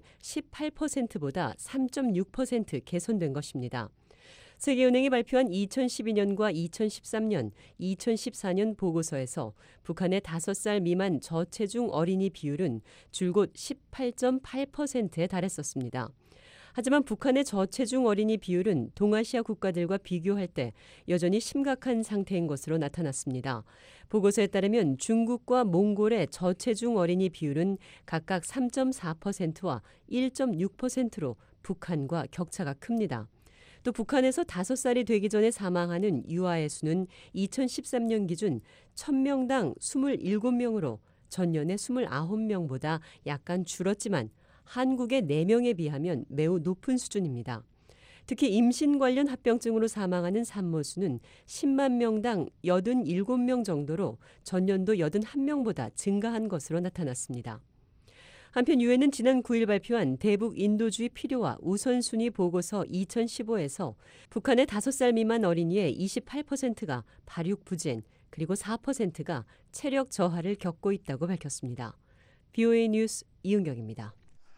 18%보다 3.6% 개선된 것입니다. 세계은행이 발표한 2012년과 2013년, 2014년 보고서에서 북한의 5살 미만 저체중 어린이 비율은 줄곧 18.8%에 달했었습니다. 하지만 북한의 저체중 어린이 비율은 동아시아 국가들과 비교할 때 여전히 심각한 상태인 것으로 나타났습니다. 보고서에 따르면 중국과 몽골의 저체중 어린이 비율은 각각 3.4%와 1.6%로 북한과 격차가 큽니다. 또 북한에서 5살이 되기 전에 사망하는 유아의 수는 2013년 기준 1000명당 27명으로 전년의 29명보다 약간 줄었지만 한국의 4명에 비하면 매우 높은 수준입니다. 특히 임신 관련 합병증으로 사망하는 산모 수는 10만 명당 87명 정도로 전년도 81명보다 증가한 것으로 나타났습니다. 한편 유엔은 지난 9일 발표한 대북 인도주의 필요와 우선순위 보고서 2015에서 북한의 5살 미만 어린이의 28%가 발육 부진, 그리고 4%가 체력 저하를 겪고 있다고 밝혔습니다. VOA 뉴스 이은경입니다.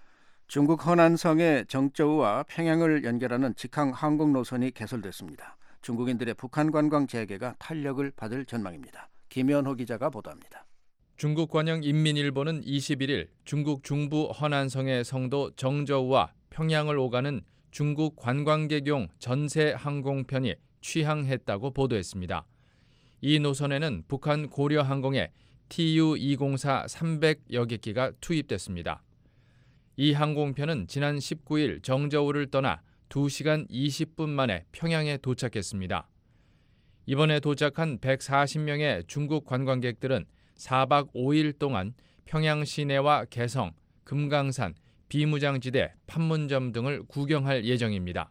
중국 허난성의 정저우와 평양을 연결하는 직항 항공 노선이 개설됐습니다. 중국인들의 북한 관광 재개가 탄력을 받을 전망입니다. 김현호 기자가 보도합니다. 중국 관영 인민일보는 21일 중국 중부 허난성의 성도 정저우와 평양을 오가는 중국 관광객용 전세 항공편이 취항했다고 보도했습니다. 이 노선에는 북한 고려항공의 TU-204 300여객기가 투입됐습니다. 이 항공편은 지난 19일 정저우를 떠나 2시간 20분 만에 평양에 도착했습니다. 이번에 도착한 140명의 중국 관광객들은 4박 5일 동안 평양 시내와 개성, 금강산, 비무장지대, 판문점 등을 구경할 예정입니다.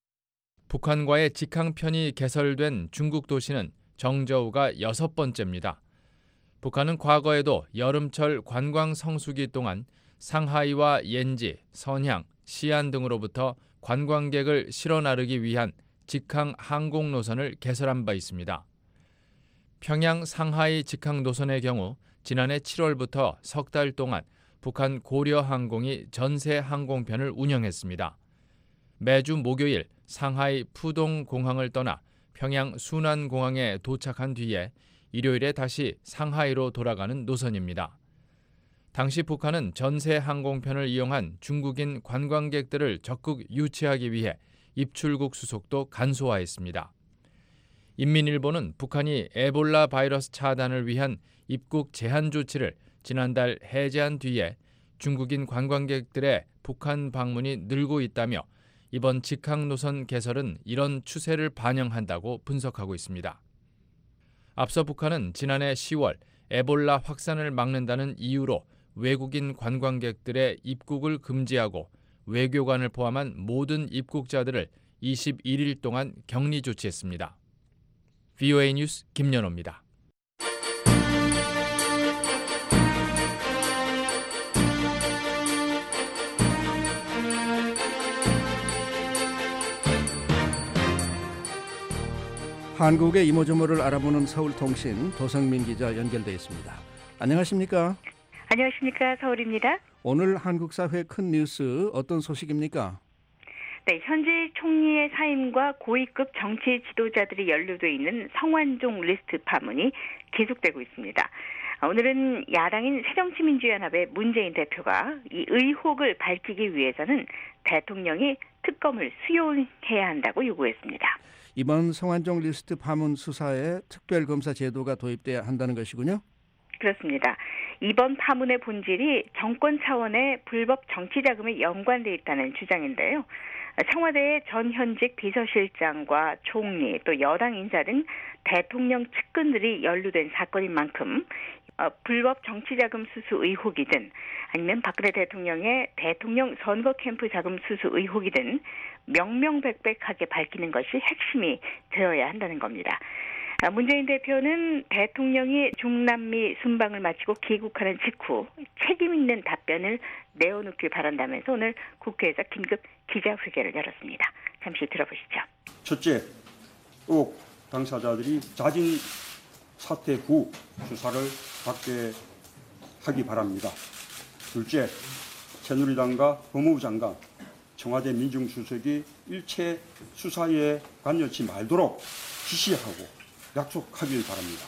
북한과의 직항편이 개설된 중국 도시는 정저우가 6번째입니다. 북한은 과거에도 여름철 관광 성수기 동안 상하이와 옌지, 선양, 시안 등으로부터 관광객을 실어 나르기 위한 직항 항공 노선을 개설한 바 있습니다. 평양 상하이 직항 노선의 경우 지난해 7월부터 석 달 동안 북한 고려항공이 전세 항공편을 운영했습니다. 매주 목요일 상하이 푸동 공항을 떠나 평양 순안 공항에 도착한 뒤에 일요일에 다시 상하이로 돌아가는 노선입니다. 당시 북한은 전세 항공편을 이용한 중국인 관광객들을 적극 유치하기 위해 입출국 수속도 간소화했습니다. 인민일보는 북한이 에볼라 바이러스 차단을 위한 입국 제한 조치를 지난달 해제한 뒤에 중국인 관광객들의 북한 방문이 늘고 있다며 이번 직항 노선 개설은 이런 추세를 반영한다고 분석하고 있습니다. 앞서 북한은 지난해 10월 에볼라 확산을 막는다는 이유로 외국인 관광객들의 입국을 금지하고 외교관을 포함한 모든 입국자들을 21일 동안 격리 조치했습니다. VOA 뉴스 김연호입니다. 한국의 이모저모를 알아보는 서울통신 도성민 기자 연결돼 있습니다. 안녕하십니까? 안녕하십니까? 서울입니다. 오늘 한국 사회 큰 뉴스 어떤 소식입니까? 네, 현재 총리의 사임과 고위급 정치 지도자들이 연루돼 있는 성완종 리스트 파문이 계속되고 있습니다. 오늘은 야당인 새정치민주연합의 문재인 대표가 이 의혹을 밝히기 위해서는 대통령이 특검을 수용해야 한다고 요구했습니다. 이번 성완종 리스트 파문 수사에 특별검사 제도가 도입돼야 한다는 것이군요. 그렇습니다. 이번 파문의 본질이 정권 차원의 불법 정치자금에 연관돼 있다는 주장인데요. 청와대의 전현직 비서실장과 총리 또 여당 인사 등 대통령 측근들이 연루된 사건인 만큼 불법 정치자금 수수 의혹이든 아니면 박근혜 대통령의 대통령 선거 캠프 자금 수수 의혹이든 명명백백하게 밝히는 것이 핵심이 되어야 한다는 겁니다. 문재인 대표는 대통령이 중남미 순방을 마치고 귀국하는 직후 책임 있는 답변을 내어놓길 바란다면서 오늘 국회에서 긴급 기자회견을 열었습니다. 잠시 들어보시죠. 첫째, 의혹 당사자들이 자진 사퇴 후 수사를 받게 하기 바랍니다. 둘째, 새누리당과 법무부 장관, 청와대 민정수석이 일체 수사에 관여치 말도록 지시하고 약속하길 바랍니다.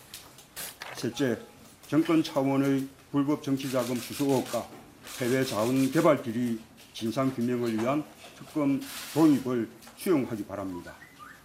셋째, 정권 차원의 불법 정치자금 수수 의혹과 해외 자원 개발 비리 진상규명을 위한 특검 도입을 수용하기 바랍니다.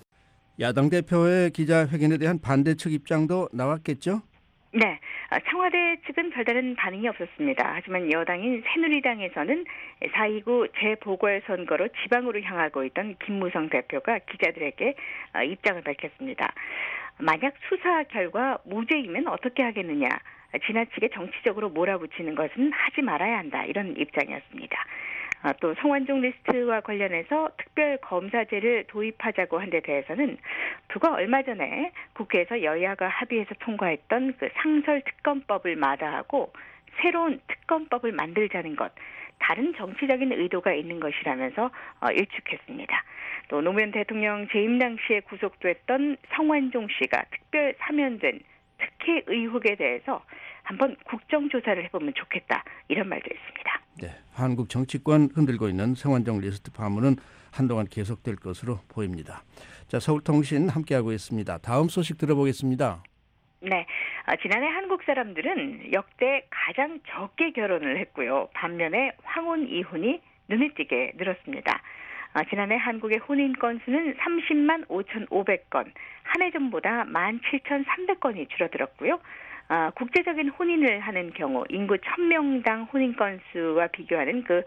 야당 대표의 기자회견에 대한 반대 측 입장도 나왔겠죠? 네, 청와대 측은 별다른 반응이 없었습니다. 하지만 여당인 새누리당에서는 4.29 재보궐선거로 지방으로 향하고 있던 김무성 대표가 기자들에게 입장을 밝혔습니다. 만약 수사 결과 무죄이면 어떻게 하겠느냐, 지나치게 정치적으로 몰아붙이는 것은 하지 말아야 한다, 이런 입장이었습니다. 또 성완종 리스트와 관련해서 특별검사제를 도입하자고 한 데 대해서는 부가 얼마 전에 국회에서 여야가 합의해서 통과했던 그 상설특검법을 마다하고 새로운 특검법을 만들자는 것, 다른 정치적인 의도가 있는 것이라면서 일축했습니다. 또 노무현 대통령 재임 당시에 구속됐던 성완종 씨가 특별 사면된 특혜 의혹에 대해서 한번 국정조사를 해보면 좋겠다, 이런 말도 했습니다. 네, 한국 정치권 흔들고 있는 성완종 리스트 파문은 한동안 계속될 것으로 보입니다. 자, 서울통신 함께하고 있습니다. 다음 소식 들어보겠습니다. 네, 지난해 한국 사람들은 역대 가장 적게 결혼을 했고요. 반면에 황혼 이혼이 눈에 띄게 늘었습니다. 지난해 한국의 혼인 건수는 30만 5,500건, 한 해 전보다 17,300건이 줄어들었고요. 국제적인 혼인을 하는 경우 인구 1000명당 혼인 건수와 비교하는 그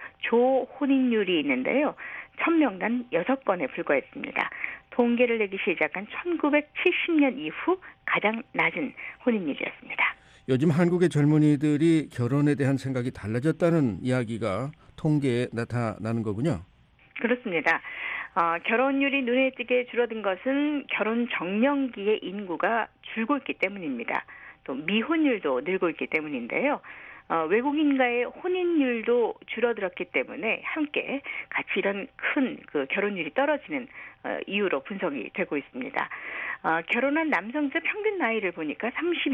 조혼인율이 있는데요. 1000명당 6건에 불과했습니다. 통계를 내기 시작한 1970년 이후 가장 낮은 혼인율이었습니다. 요즘 한국의 젊은이들이 결혼에 대한 생각이 달라졌다는 이야기가 통계에 나타나는 거군요. 그렇습니다. 결혼율이 눈에 띄게 줄어든 것은 결혼 정년기의 인구가 줄고 있기 때문입니다. 또 미혼율도 늘고 있기 때문인데요. 외국인과의 혼인율도 줄어들었기 때문에 함께 같이 이런 큰 그 결혼율이 떨어지는 이유로 분석이 되고 있습니다. 결혼한 남성들 평균 나이를 보니까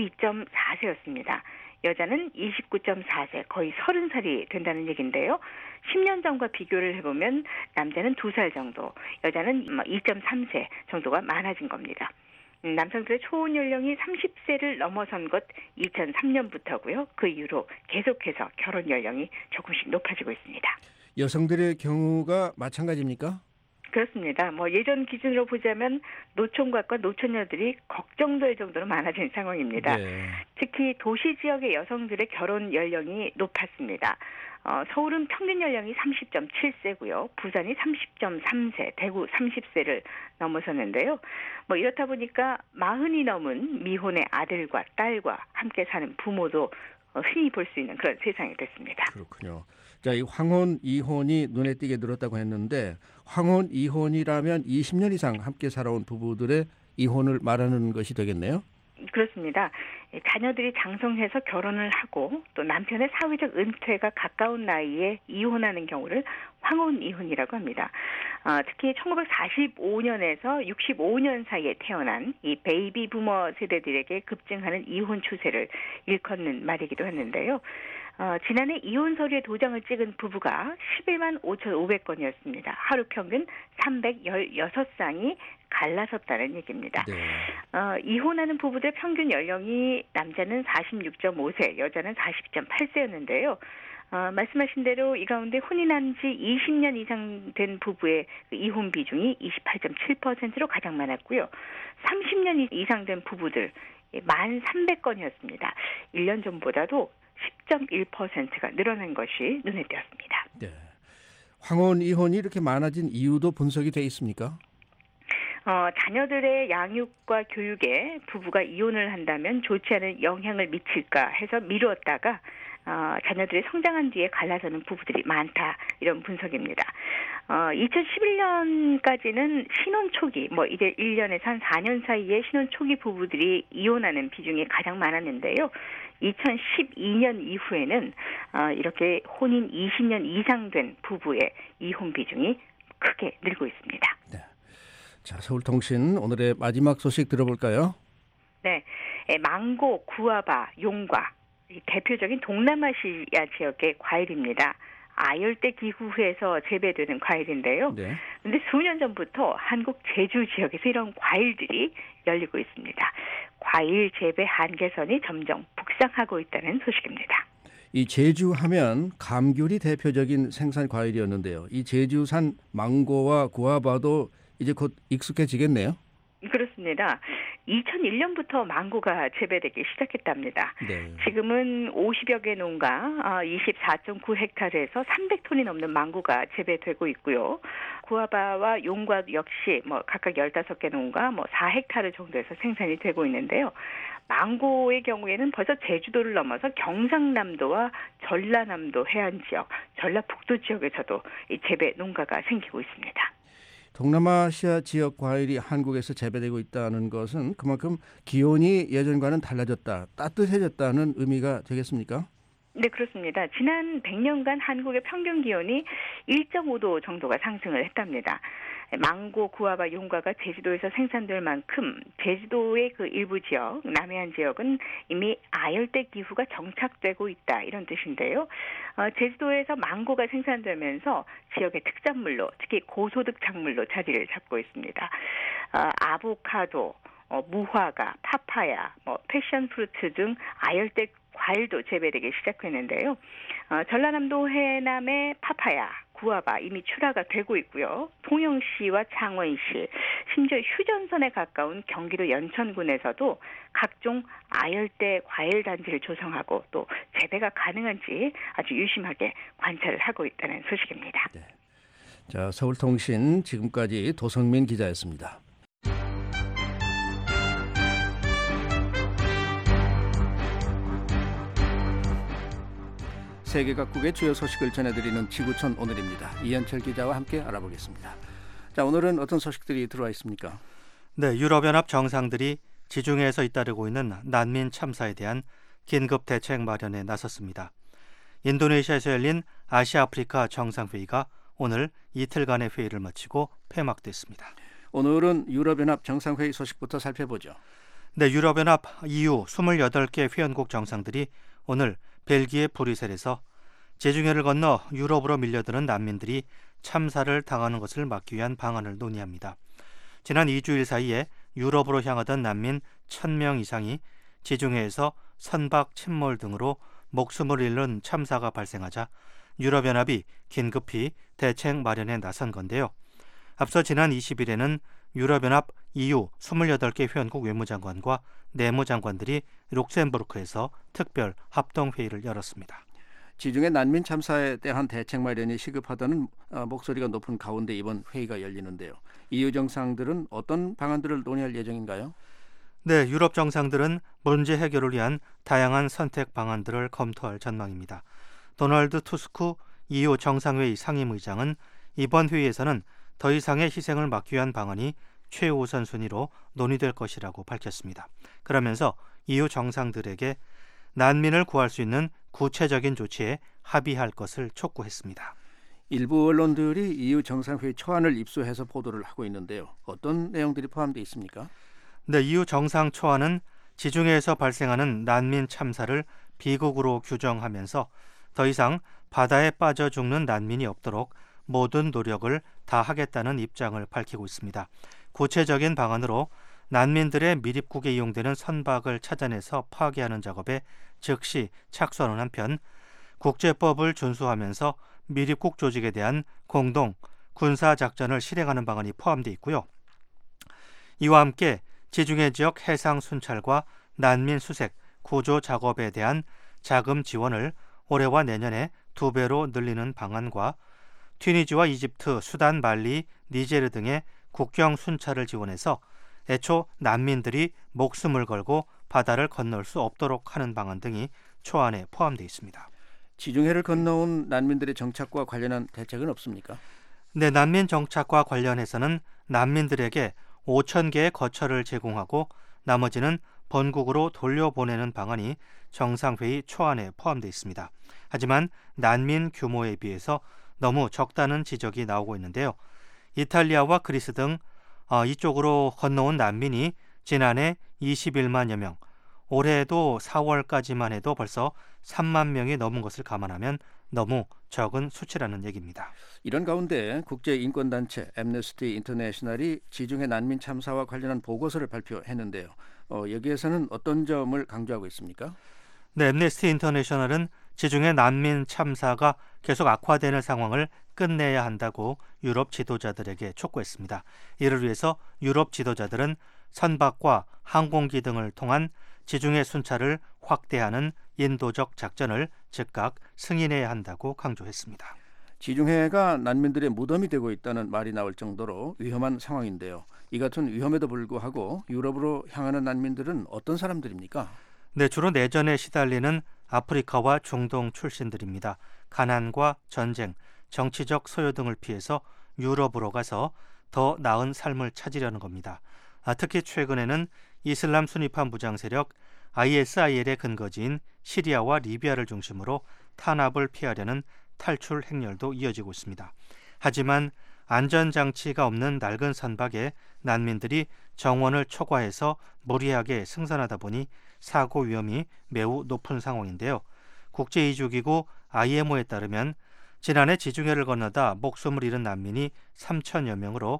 32.4세였습니다. 여자는 29.4세, 거의 30살이 된다는 얘기인데요. 10년 전과 비교를 해보면 남자는 2살 정도, 여자는 2.3세 정도가 많아진 겁니다. 남성들의 초혼 연령이 30세를 넘어선 것 2003년부터고요. 그 이후로 계속해서 결혼 연령이 조금씩 높아지고 있습니다. 여성들의 경우가 마찬가지입니까? 그렇습니다. 예전 기준으로 보자면 노총각과 노처녀들이 걱정될 정도로 많아진 상황입니다. 네. 특히 도시 지역의 여성들의 결혼 연령이 높았습니다. 서울은 평균 연령이 30.7세고요. 부산이 30.3세, 대구 30세를 넘어섰는데요. 이렇다 보니까 40이 넘은 미혼의 아들과 딸과 함께 사는 부모도 흔히 볼 수 있는 그런 세상이 됐습니다. 그렇군요. 자, 이 황혼 이혼이 눈에 띄게 늘었다고 했는데 황혼 이혼이라면 20년 이상 함께 살아온 부부들의 이혼을 말하는 것이 되겠네요. 그렇습니다. 자녀들이 장성해서 결혼을 하고 또 남편의 사회적 은퇴가 가까운 나이에 이혼하는 경우를 황혼 이혼이라고 합니다. 특히 1945년에서 65년 사이에 태어난 이 베이비 부머 세대들에게 급증하는 이혼 추세를 일컫는 말이기도 했는데요. 지난해 이혼 서류에 도장을 찍은 부부가 11만 5,500건이었습니다. 하루 평균 316쌍이 갈라섰다는 얘기입니다. 네. 이혼하는 부부들 평균 연령이 남자는 46.5세, 여자는 40.8세였는데요. 말씀하신 대로 이 가운데 혼인한 지 20년 이상 된 부부의 이혼 비중이 28.7%로 가장 많았고요. 30년 이상 된 부부들 1,300건이었습니다. 1년 전보다도 10.1%가 늘어난 것이 눈에 띄었습니다. 네. 황혼 이혼이 이렇게 많아진 이유도 분석이 돼 있습니까? 자녀들의 양육과 교육에 부부가 이혼을 한다면 좋지 않은 영향을 미칠까 해서 미루었다가 자녀들이 성장한 뒤에 갈라서는 부부들이 많다 이런 분석입니다. 2011년까지는 신혼 초기 이제 1년에서 한 4년 사이에 신혼 초기 부부들이 이혼하는 비중이 가장 많았는데요. 2012년 이후에는 이렇게 혼인 20년 이상 된 부부의 이혼 비중이 크게 늘고 있습니다. 네. 자, 서울통신 오늘의 마지막 소식 들어볼까요? 네, 망고, 구아바, 용과 대표적인 동남아시아 지역의 과일입니다. 아열대 기후에서 재배되는 과일인데요. 그런데 수년 전부터 한국 제주 지역에서 이런 과일들이 열리고 있습니다. 과일 재배 한계선이 점점 북상하고 있다는 소식입니다. 이 제주 하면 감귤이 대표적인 생산 과일이었는데요. 이 제주산 망고와 구아바도 이제 곧 익숙해지겠네요. 그렇습니다. 2001년부터 망고가 재배되기 시작했답니다. 네. 지금은 50여 개 농가 24.9헥타르에서 300톤이 넘는 망고가 재배되고 있고요. 구아바와 용과 역시 각각 15개 농가 4헥타르 정도에서 생산이 되고 있는데요. 망고의 경우에는 벌써 제주도를 넘어서 경상남도와 전라남도 해안 지역, 전라북도 지역에서도 이 재배 농가가 생기고 있습니다. 동남아시아 지역 과일이 한국에서 재배되고 있다는 것은 그만큼 기온이 예전과는 달라졌다, 따뜻해졌다는 의미가 되겠습니까? 네, 그렇습니다. 지난 100년간 한국의 평균 기온이 1.5도 정도가 상승을 했답니다. 망고, 구아바, 용과가 제주도에서 생산될 만큼 제주도의 그 일부 지역, 남해안 지역은 이미 아열대 기후가 정착되고 있다 이런 뜻인데요. 제주도에서 망고가 생산되면서 지역의 특산물로 특히 고소득 작물로 자리를 잡고 있습니다. 아보카도, 무화과, 파파야, 패션프루트 등 아열대 과일도 재배되기 시작했는데요. 전라남도 해남의 파파야, 구아바 이미 출하가 되고 있고요. 통영시와 창원시, 심지어 휴전선에 가까운 경기도 연천군에서도 각종 아열대 과일 단지를 조성하고 또 재배가 가능한지 아주 유심하게 관찰을 하고 있다는 소식입니다. 네. 자, 서울통신 지금까지 도성민 기자였습니다. 세계 각국의 주요 소식을 전해드리는 지구촌 오늘입니다. 이현철 기자와 함께 알아보겠습니다. 자, 오늘은 어떤 소식들이 들어와 있습니까? 네, 유럽연합 정상들이 지중해에서 잇따르고 있는 난민 참사에 대한 긴급 대책 마련에 나섰습니다. 인도네시아에서 열린 아시아 아프리카 정상회의가 오늘 이틀간의 회의를 마치고 폐막됐습니다. 오늘은 유럽연합 정상회의 소식부터 살펴보죠. 네, 유럽연합 EU 28개 회원국 정상들이 오늘 벨기에 브뤼셀에서 지중해를 건너 유럽으로 밀려드는 난민들이 참사를 당하는 것을 막기 위한 방안을 논의합니다. 지난 2주일 사이에 유럽으로 향하던 난민 1,000명 이상이 지중해에서 선박 침몰 등으로 목숨을 잃는 참사가 발생하자 유럽연합이 긴급히 대책 마련에 나선 건데요. 앞서 지난 20일에는 유럽연합 EU 28개 회원국 외무장관과 내무장관들이 룩셈부르크에서 특별 합동회의를 열었습니다. 지중해 난민 참사에 대한 대책 마련이 시급하다는 목소리가 높은 가운데 이번 회의가 열리는데요. EU 정상들은 어떤 방안들을 논의할 예정인가요? 네, 유럽 정상들은 문제 해결을 위한 다양한 선택 방안들을 검토할 전망입니다. 도널드 투스크 EU 정상회의 상임의장은 이번 회의에서는 더 이상의 희생을 막기 위한 방안이 최우선 순위로 논의될 것이라고 밝혔습니다. 그러면서 EU 정상들에게 난민을 구할 수 있는 구체적인 조치에 합의할 것을 촉구했습니다. 일부 언론들이 EU 정상회의 초안을 입수해서 보도를 하고 있는데요. 어떤 내용들이 포함되어 있습니까? 네, EU 정상 초안은 지중해에서 발생하는 난민 참사를 비극으로 규정하면서 더 이상 바다에 빠져 죽는 난민이 없도록 모든 노력을 다하겠다는 입장을 밝히고 있습니다. 구체적인 방안으로 난민들의 밀입국에 이용되는 선박을 찾아내서 파괴하는 작업에 즉시 착수하는 한편 국제법을 준수하면서 밀입국 조직에 대한 공동 군사작전을 실행하는 방안이 포함되어 있고요. 이와 함께 지중해 지역 해상 순찰과 난민 수색, 구조 작업에 대한 자금 지원을 올해와 내년에 2배로 늘리는 방안과 튀니지와 이집트, 수단, 말리, 니제르 등의 국경 순찰을 지원해서 애초 난민들이 목숨을 걸고 바다를 건널 수 없도록 하는 방안 등이 초안에 포함되어 있습니다. 지중해를 건너온 난민들의 정착과 관련한 대책은 없습니까? 네, 난민 정착과 관련해서는 난민들에게 5,000개의 거처를 제공하고 나머지는 본국으로 돌려보내는 방안이 정상회의 초안에 포함되어 있습니다. 하지만 난민 규모에 비해서 너무 적다는 지적이 나오고 있는데요. 이탈리아와 그리스 등 이쪽으로 건너온 난민이 지난해 21만여 명, 올해도 4월까지만 해도 벌써 3만 명이 넘은 것을 감안하면 너무 적은 수치라는 얘기입니다. 이런 가운데 국제인권단체 앰너스티 인터내셔널이 지중해 난민 참사와 관련한 보고서를 발표했는데요. 여기에서는 어떤 점을 강조하고 있습니까? 네, 앰너스티 인터내셔널은 지중해 난민 참사가 계속 악화되는 상황을 끝내야 한다고 유럽 지도자들에게 촉구했습니다. 이를 위해서 유럽 지도자들은 선박과 항공기 등을 통한 지중해 순찰을 확대하는 인도적 작전을 즉각 승인해야 한다고 강조했습니다. 지중해가 난민들의 무덤이 되고 있다는 말이 나올 정도로 위험한 상황인데요. 이 같은 위험에도 불구하고 유럽으로 향하는 난민들은 어떤 사람들입니까? 네, 주로 내전에 시달리는 아프리카와 중동 출신들입니다. 가난과 전쟁, 정치적 소요 등을 피해서 유럽으로 가서 더 나은 삶을 찾으려는 겁니다. 특히 최근에는 이슬람 순위파 무장 세력 ISIL의 근거지인 시리아와 리비아를 중심으로 탄압을 피하려는 탈출 행렬도 이어지고 있습니다. 하지만 안전장치가 없는 낡은 선박에 난민들이 정원을 초과해서 무리하게 승선하다 보니 사고 위험이 매우 높은 상황인데요. 국제이주기구 IMO에 따르면 지난해 지중해를 건너다 목숨을 잃은 난민이 3천여 명으로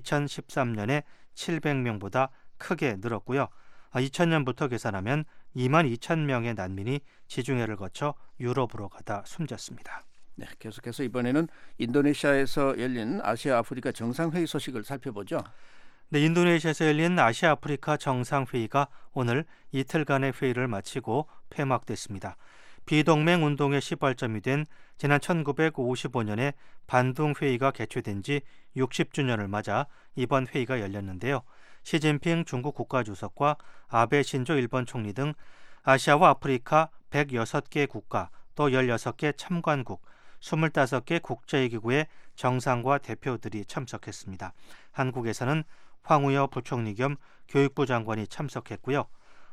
2013년에 700명보다 크게 늘었고요. 2000년부터 계산하면 2만 2천 명의 난민이 지중해를 거쳐 유럽으로 가다 숨졌습니다. 네, 계속해서 이번에는 인도네시아에서 열린 아시아 아프리카 정상회의 소식을 살펴보죠. 네, 인도네시아에서 열린 아시아 아프리카 정상회의가 오늘 이틀간의 회의를 마치고 폐막됐습니다. 비동맹 운동의 시발점이 된 지난 1955년에 반둥회의가 개최된 지 60주년을 맞아 이번 회의가 열렸는데요. 시진핑 중국 국가주석과 아베 신조 일본 총리 등 아시아와 아프리카 106개 국가 또 16개 참관국 25개 국제기구의 정상과 대표들이 참석했습니다. 한국에서는 황우여 부총리 겸 교육부 장관이 참석했고요.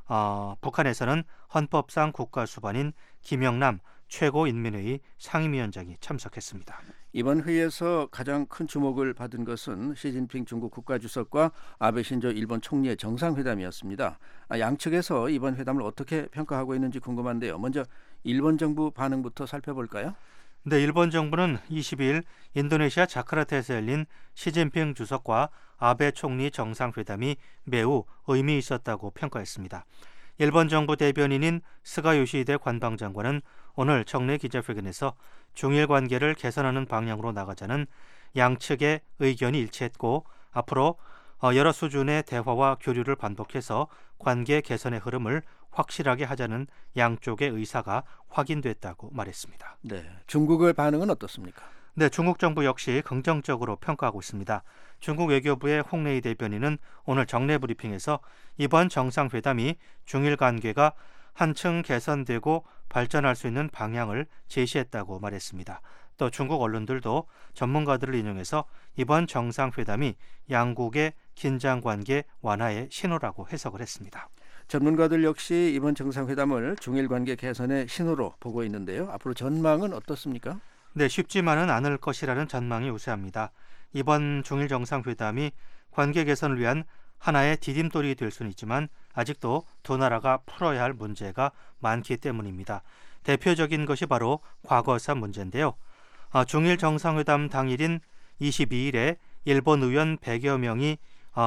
북한에서는 헌법상 국가수반인 김영남 최고인민회의 상임위원장이 참석했습니다. 이번 회의에서 가장 큰 주목을 받은 것은 시진핑 중국 국가주석과 아베 신조 일본 총리의 정상회담이었습니다. 양측에서 이번 회담을 어떻게 평가하고 있는지 궁금한데요. 먼저 일본 정부 반응부터 살펴볼까요? 네, 일본 정부는 22일 인도네시아 자카르타에서 열린 시진핑 주석과 아베 총리 정상회담이 매우 의미 있었다고 평가했습니다. 일본 정부 대변인인 스가 요시히데 관방장관은 오늘 정례 기자회견에서 중일 관계를 개선하는 방향으로 나가자는 양측의 의견이 일치했고 앞으로 여러 수준의 대화와 교류를 반복해서 관계 개선의 흐름을 확실하게 하자는 양쪽의 의사가 확인됐다고 말했습니다. 네, 중국의 반응은 어떻습니까? 네, 중국 정부 역시 긍정적으로 평가하고 있습니다. 중국 외교부의 홍레이 대변인은 오늘 정례 브리핑에서 이번 정상회담이 중일 관계가 한층 개선되고 발전할 수 있는 방향을 제시했다고 말했습니다. 또 중국 언론들도 전문가들을 인용해서 이번 정상회담이 양국의 긴장관계 완화의 신호라고 해석을 했습니다. 전문가들 역시 이번 정상회담을 중일 관계 개선의 신호로 보고 있는데요. 앞으로 전망은 어떻습니까? 네, 쉽지만은 않을 것이라는 전망이 우세합니다. 이번 중일 정상회담이 관계 개선을 위한 하나의 디딤돌이 될 수는 있지만 아직도 두 나라가 풀어야 할 문제가 많기 때문입니다. 대표적인 것이 바로 과거사 문제인데요. 중일 정상회담 당일인 22일에 일본 의원 100여 명이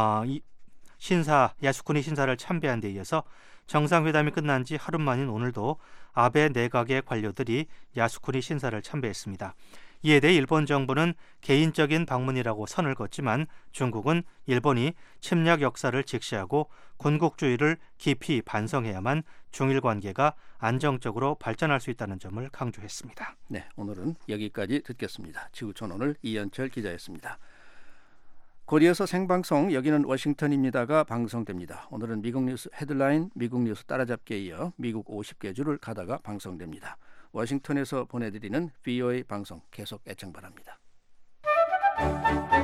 야스쿠니 신사를 참배한 데 이어서 정상회담이 끝난 지 하루 만인 오늘도 아베 내각의 관료들이 야스쿠니 신사를 참배했습니다. 이에 대해 일본 정부는 개인적인 방문이라고 선을 긋지만 중국은 일본이 침략 역사를 직시하고 군국주의를 깊이 반성해야만 중일 관계가 안정적으로 발전할 수 있다는 점을 강조했습니다. 네, 오늘은 여기까지 듣겠습니다. 지구촌 오늘 이현철 기자였습니다. 코리아에서 생방송 여기는 워싱턴입니다가 방송됩니다. 오늘은 미국 뉴스 헤드라인, 미국 뉴스 따라잡기에 이어 미국 50개 주를 가다가 방송됩니다. 워싱턴에서 보내드리는 VOA 방송 계속 애청 바랍니다.